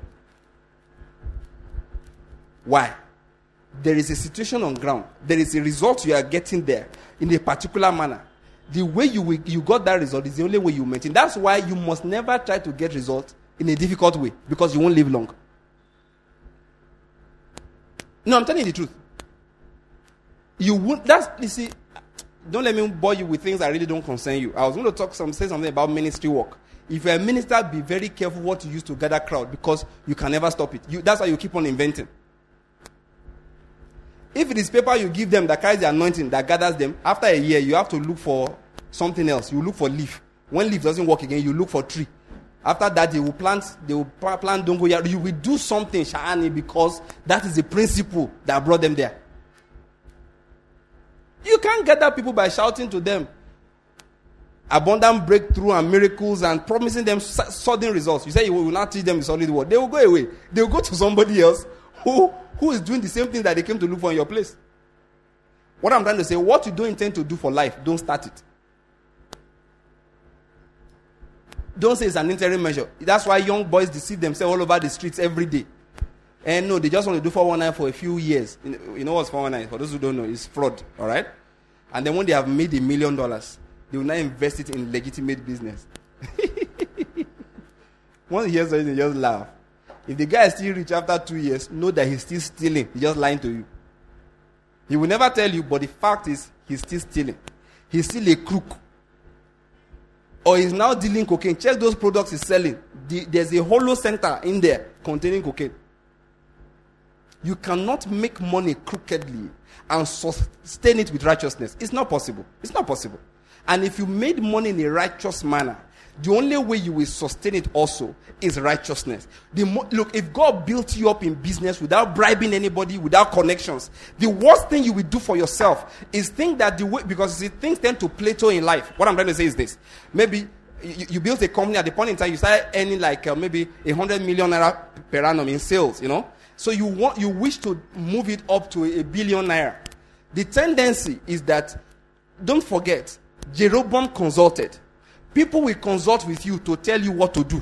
Why? There is a situation on ground. There is a result you are getting there in a particular manner. The way you got that result is the only way you maintain. That's why you must never try to get results in a difficult way, because you won't live long. No, I'm telling you the truth. You won't. You see, don't let me bore you with things that really don't concern you. I was going to say something about ministry work. If you're a minister, be very careful what you use to gather crowd, because you can never stop it. That's why you keep on inventing. If it is paper you give them that carries the anointing, that gathers them, after a year, you have to look for something else. You look for leaf. When leaf doesn't work again, you look for tree. After that, they will plant dongoyaro. You will do something, Sha'ani, because that is the principle that brought them there. You can't gather people by shouting to them abundant breakthrough and miracles and promising them sudden results. You say you will not teach them the solid word. They will go away. They will go to somebody else who is doing the same thing that they came to look for in your place. What I'm trying to say, what you don't intend to do for life, don't start it. Don't say it's an interim measure. That's why young boys deceive themselves all over the streets every day. And no, they just want to do 419 for a few years. You know what's 419? For those who don't know, it's fraud. All right? And then when they have made $1 million, they will now invest it in legitimate business. Once he hears something, they just laugh. If the guy is still rich after 2 years, know that he's still stealing. He's just lying to you. He will never tell you, but the fact is, he's still stealing. He's still a crook. Or he's now dealing cocaine. Check those products he's selling. There's a hollow center in there containing cocaine. You cannot make money crookedly and sustain it with righteousness. It's not possible. It's not possible. And if you made money in a righteous manner, the only way you will sustain it also is righteousness. Look, if God built you up in business without bribing anybody, without connections, the worst thing you will do for yourself is think that because things tend to plateau in life. What I'm trying to say is this. Maybe you built a company at the point in time you started earning like maybe 100 million naira per annum in sales, So you wish to move it up to 1 billion naira. The tendency is that, don't forget, Jeroboam consulted. People will consult with you to tell you what to do.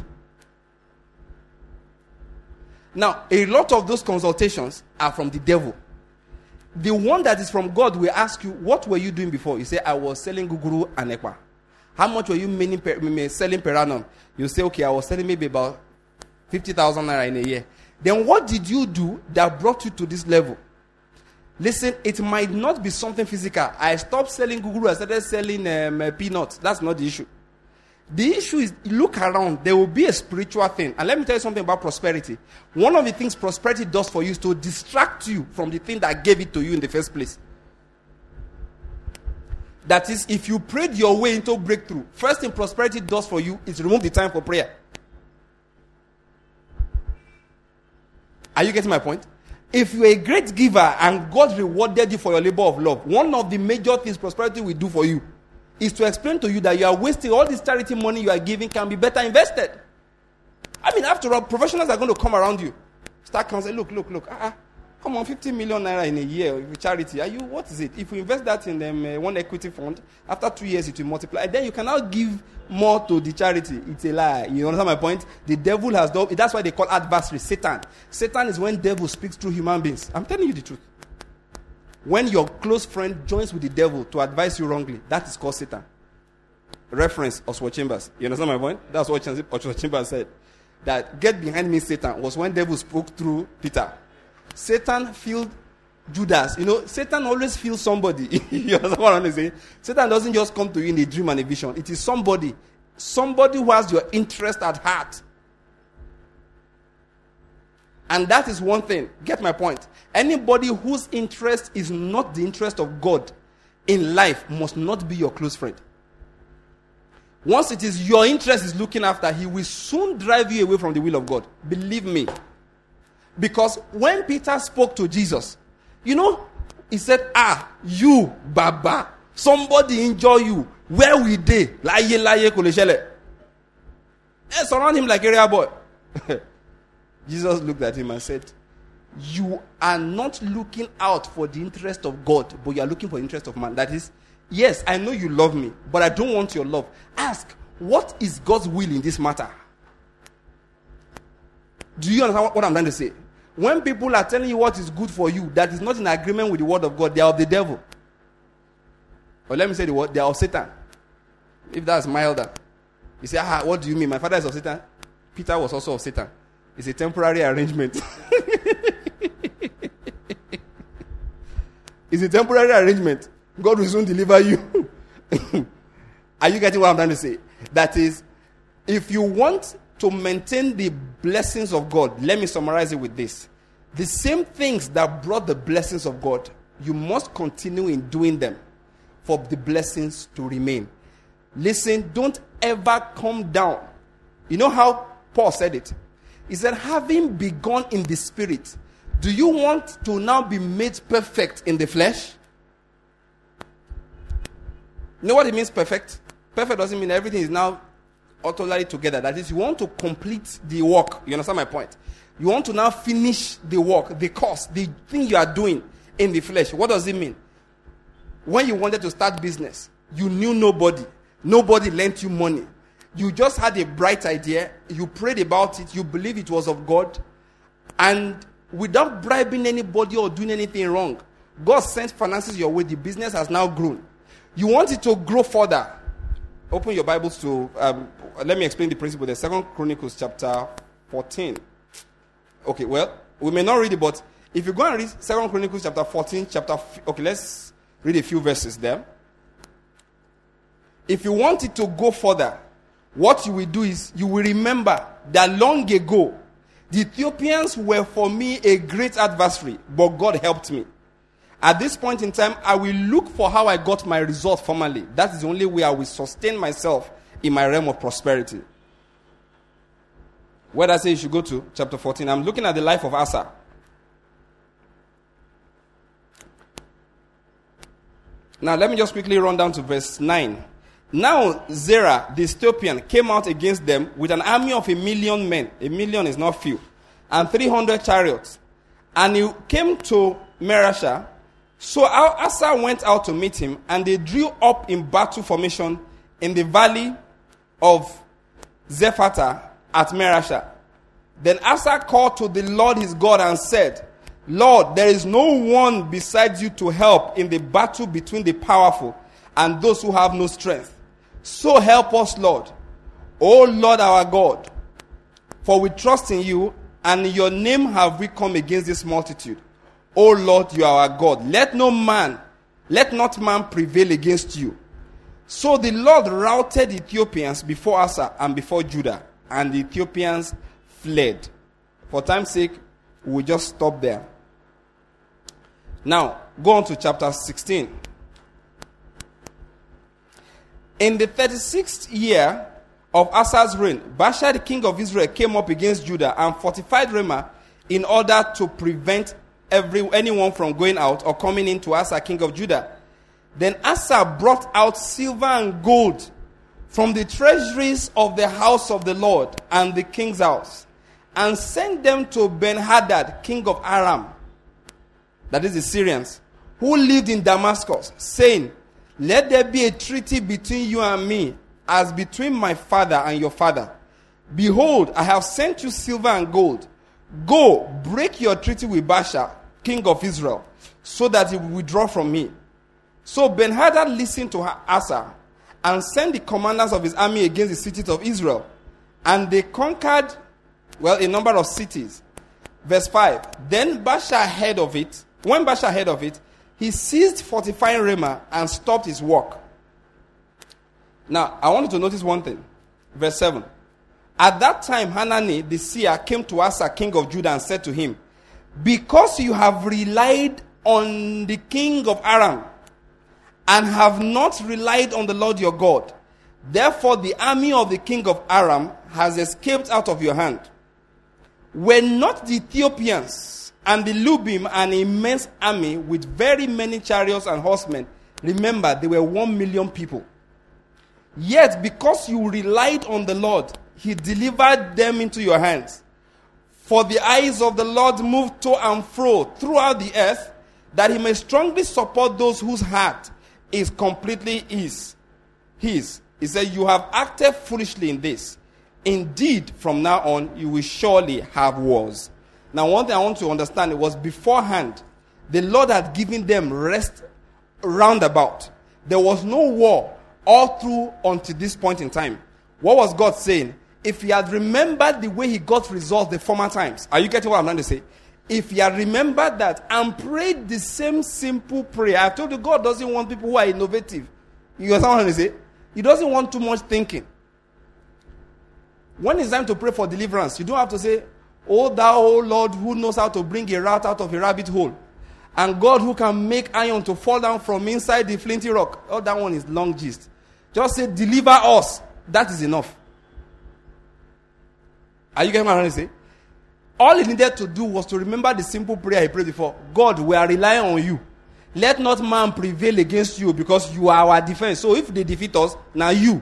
Now, a lot of those consultations are from the devil. The one that is from God will ask you, what were you doing before? You say, I was selling guguru and ekpa. How much were you selling per annum? You say, okay, I was selling maybe about 50,000 naira in a year. Then what did you do that brought you to this level? Listen, it might not be something physical. I stopped selling guguru, I started selling peanuts. That's not the issue. The issue is, look around, there will be a spiritual thing. And let me tell you something about prosperity. One of the things prosperity does for you is to distract you from the thing that gave it to you in the first place. That is, if you prayed your way into breakthrough, first thing prosperity does for you is remove the time for prayer. Are you getting my point? If you're a great giver and God rewarded you for your labor of love, one of the major things prosperity will do for you is to explain to you that you are wasting all this charity money you are giving can be better invested. I mean, after all, professionals are going to come around you. Start counseling, look. Come on, 50 million naira in a year with charity. What is it? If we invest that in one equity fund, after 2 years it will multiply. Then you can now give more to the charity. It's a lie. You understand my point? The devil has done, that's why they call adversary Satan. Satan is when devil speaks through human beings. I'm telling you the truth. When your close friend joins with the devil to advise you wrongly, that is called Satan. Reference Oswald Chambers. You understand my point? That's what Oswald Chambers said. That get behind me, Satan, was when devil spoke through Peter. Satan filled Judas. Satan always feels somebody. You understand what I'm saying? Satan doesn't just come to you in a dream and a vision. It is somebody who has your interest at heart. And that is one thing. Get my point. Anybody whose interest is not the interest of God in life must not be your close friend. Once it is your interest is looking after, he will soon drive you away from the will of God. Believe me. Because when Peter spoke to Jesus, he said, you, Baba, somebody injure you. Where we they? Surround him like area boy. Jesus looked at him and said, you are not looking out for the interest of God, but you are looking for the interest of man. That is, yes, I know you love me, but I don't want your love. Ask, what is God's will in this matter? Do you understand what I'm trying to say? When people are telling you what is good for you, that is not in agreement with the word of God, they are of the devil. Or let me say the word, they are of Satan. If that's milder. You say, what do you mean? My father is of Satan. Peter was also of Satan. It's a temporary arrangement. It's a temporary arrangement. God will soon deliver you. Are you getting what I'm trying to say? That is, if you want to maintain the blessings of God, let me summarize it with this. The same things that brought the blessings of God, you must continue in doing them for the blessings to remain. Listen, don't ever come down. You know how Paul said it? He said, having begun in the spirit, do you want to now be made perfect in the flesh? You know what it means, perfect? Perfect doesn't mean everything is now utterly together. That is, you want to complete the work. You understand my point? You want to now finish the work, the course, the thing you are doing in the flesh. What does it mean? When you wanted to start business, you knew nobody. Nobody lent you money. You just had a bright idea. You prayed about it. You believed it was of God. And without bribing anybody or doing anything wrong, God sent finances your way. The business has now grown. You want it to grow further. Open your Bibles to, let me explain the principle there. 2 Chronicles chapter 14. Okay, well, we may not read it, but if you go and read 2 Chronicles chapter 14, okay, let's read a few verses there. If you want it to go further, what you will do is, you will remember that long ago, the Ethiopians were for me a great adversary, but God helped me. At this point in time, I will look for how I got my result formally. That is the only way I will sustain myself in my realm of prosperity. Where did I say you should go to? Chapter 14. I'm looking at the life of Asa. Now, let me just quickly run down to verse 9. Now Zerah, the Ethiopian, came out against them with an army of 1,000,000 men. 1,000,000 is not few. And 300 chariots. And he came to Mareshah. So Asa went out to meet him, and they drew up in battle formation in the valley of Zephatah at Mareshah. Then Asa called to the Lord his God and said, Lord, there is no one besides you to help in the battle between the powerful and those who have no strength. So help us, Lord. O Lord our God, for we trust in you, and in your name have we come against this multitude. O Lord, you are our God. Let not man prevail against you. So the Lord routed the Ethiopians before Asa and before Judah, and the Ethiopians fled. For time's sake, we'll just stop there. Now, go on to chapter 16. In the 36th year of Asa's reign, Baasha the king of Israel came up against Judah and fortified Ramah in order to prevent anyone from going out or coming in to Asa, king of Judah. Then Asa brought out silver and gold from the treasuries of the house of the Lord and the king's house, and sent them to Ben-Hadad, king of Aram, that is the Syrians, who lived in Damascus, saying, let there be a treaty between you and me, as between my father and your father. Behold, I have sent you silver and gold. Go, break your treaty with Baasha, king of Israel, so that he will withdraw from me. So Ben-Hadad listened to Asa, and sent the commanders of his army against the cities of Israel. And they conquered, a number of cities. Verse 5. Then Baasha heard of it. When Baasha heard of it, he ceased fortifying Ramah and stopped his work. Now, I want you to notice one thing. Verse 7. At that time, Hanani the seer came to Asa, king of Judah, and said to him, because you have relied on the king of Aram, and have not relied on the Lord your God, therefore the army of the king of Aram has escaped out of your hand. Were not the Ethiopians and the Lubim an immense army with very many chariots and horsemen? Remember, they were 1,000,000 people. Yet, because you relied on the Lord, he delivered them into your hands. For the eyes of the Lord move to and fro throughout the earth, that he may strongly support those whose heart is completely his. He said, you have acted foolishly in this. Indeed, from now on, you will surely have wars. Now, one thing I want to understand, it was beforehand, the Lord had given them rest roundabout. There was no war all through until this point in time. What was God saying? If he had remembered the way he got results the former times, are you getting what I'm trying to say? If he had remembered that and prayed the same simple prayer, I told you God doesn't want people who are innovative. You understand what I'm trying to say? He doesn't want too much thinking. When it's time to pray for deliverance, you don't have to say, oh thou, O Lord, who knows how to bring a rat out of a rabbit hole, and God who can make iron to fall down from inside the flinty rock. Oh, that one is long gist. Just say, deliver us. That is enough. Are you getting what I'm trying to say? All he needed to do was to remember the simple prayer he prayed before. God, we are relying on you. Let not man prevail against you, because you are our defense. So if they defeat us, now you.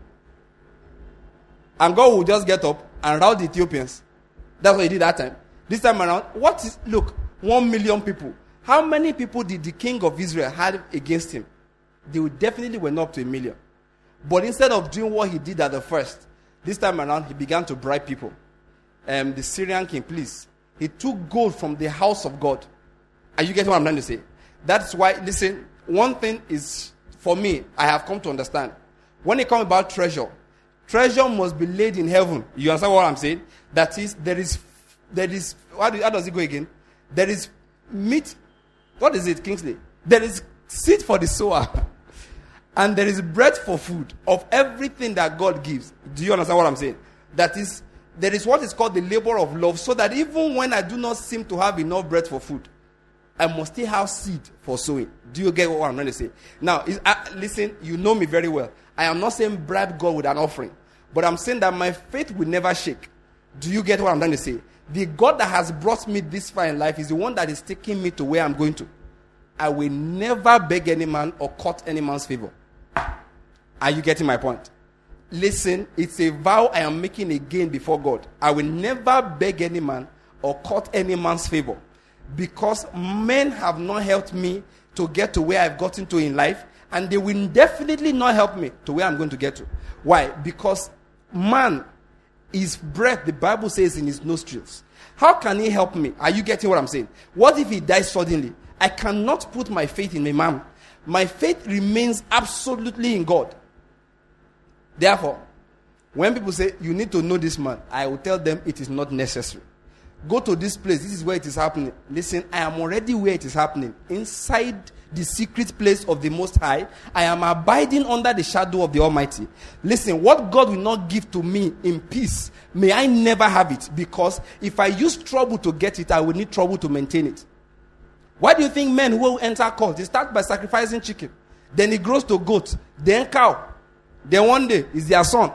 And God will just get up and rout the Ethiopians. That's what he did that time. This time around, 1,000,000 people. How many people did the king of Israel have against him? They definitely were not up to 1,000,000. But instead of doing what he did at the first, this time around, he began to bribe people. The Syrian king, please. He took gold from the house of God. Are you getting what I'm trying to say? That's why, listen, one thing is, for me, I have come to understand. When it comes about treasure must be laid in heaven. You understand what I'm saying? That is, there is, how does it go again? There is meat. What is it, Kingsley? There is seed for the sower. And there is bread for food of everything that God gives. Do you understand what I'm saying? That is, there is what is called the labor of love, so that even when I do not seem to have enough bread for food, I must still have seed for sowing. Do you get what I'm trying to say? Now, listen, you know me very well. I am not saying bribe God with an offering, but I'm saying that my faith will never shake. Do you get what I'm trying to say? The God that has brought me this far in life is the one that is taking me to where I'm going to. I will never beg any man or cut any man's favor. Are you getting my point? Listen, it's a vow I am making again before God. I will never beg any man or court any man's favor, because men have not helped me to get to where I've gotten to in life, and they will definitely not help me to where I'm going to get to. Why? Because man, his breath, the Bible says, in his nostrils. How can he help me? Are you getting what I'm saying? What if he dies suddenly? I cannot put my faith in a man. My faith remains absolutely in God. Therefore, when people say, you need to know this man, I will tell them it is not necessary. Go to this place. This is where it is happening. Listen, I am already where it is happening. Inside the secret place of the Most High, I am abiding under the shadow of the Almighty. Listen, what God will not give to me in peace, may I never have it. Because if I use trouble to get it, I will need trouble to maintain it. Why do you think men who enter cult, they start by sacrificing chicken, then it grows to goat, then cow, then one day is their son?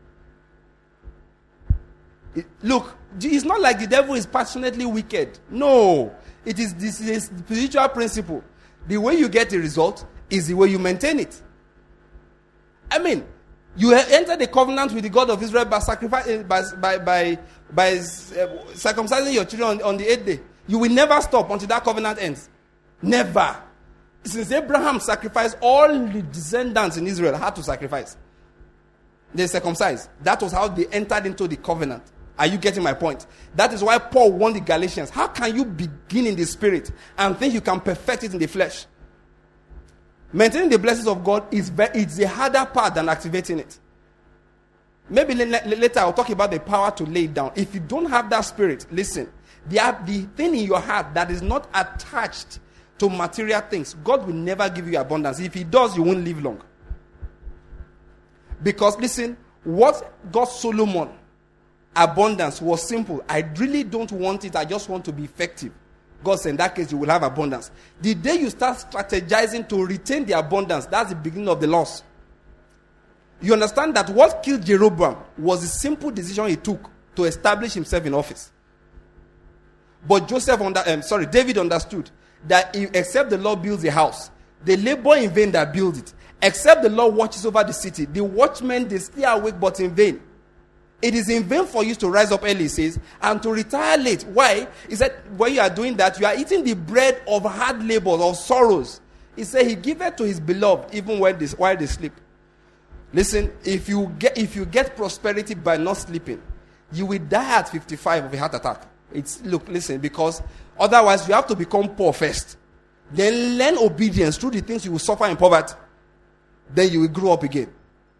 Look, it's not like the devil is passionately wicked. No, this is a spiritual principle. The way you get a result is the way you maintain it. I mean, you enter the covenant with the God of Israel by sacrifice, by circumcising your children on the 8th day. You will never stop until that covenant ends. Never. Since Abraham sacrificed, all the descendants in Israel had to sacrifice. They circumcised. That was how they entered into the covenant. Are you getting my point? That is why Paul warned the Galatians. How can you begin in the spirit and think you can perfect it in the flesh? Maintaining the blessings of God it's a harder part than activating it. Maybe later I'll talk about the power to lay it down. If you don't have that spirit, listen, the thing in your heart that is not attached to material things, God will never give you abundance. If he does, you won't live long. Because listen, what got Solomon abundance was simple. I really don't want it. I just want to be effective. God said, in that case, you will have abundance. The day you start strategizing to retain the abundance, that's the beginning of the loss. You understand that what killed Jeroboam was the simple decision he took to establish himself in office. But David understood that except the Lord builds a house, they labor in vain that build it. Except the Lord watches over the city, the watchmen, they stay awake but in vain. It is in vain for you to rise up early, he says, and to retire late. Why? He said, when you are doing that, you are eating the bread of hard labor, of sorrows. He said, he giveth to his beloved even while they sleep. Listen, if you get prosperity by not sleeping, you will die at 55 of a heart attack. Listen, because otherwise you have to become poor first. Then learn obedience through the things you will suffer in poverty. Then you will grow up again.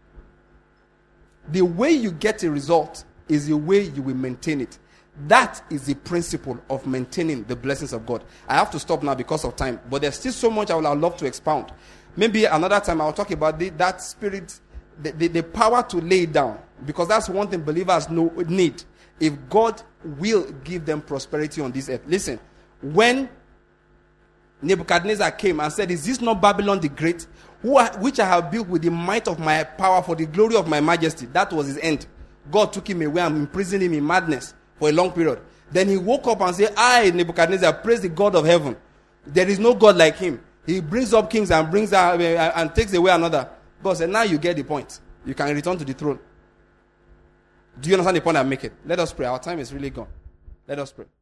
The way you get a result is the way you will maintain it. That is the principle of maintaining the blessings of God. I have to stop now because of time, but there's still so much I would love to expound. Maybe another time I'll talk about that spirit, the power to lay it down, because that's one thing believers need. If God will give them prosperity on this earth. Listen, when Nebuchadnezzar came and said, is this not Babylon the Great, which I have built with the might of my power for the glory of my majesty? That was his end. God took him away and imprisoned him in madness for a long period. Then he woke up and said, I, Nebuchadnezzar, praise the God of heaven. There is no God like him. He brings up kings and brings and takes away another. God said, now you get the point. You can return to the throne. Do you understand the point I'm making? Let us pray. Our time is really gone. Let us pray.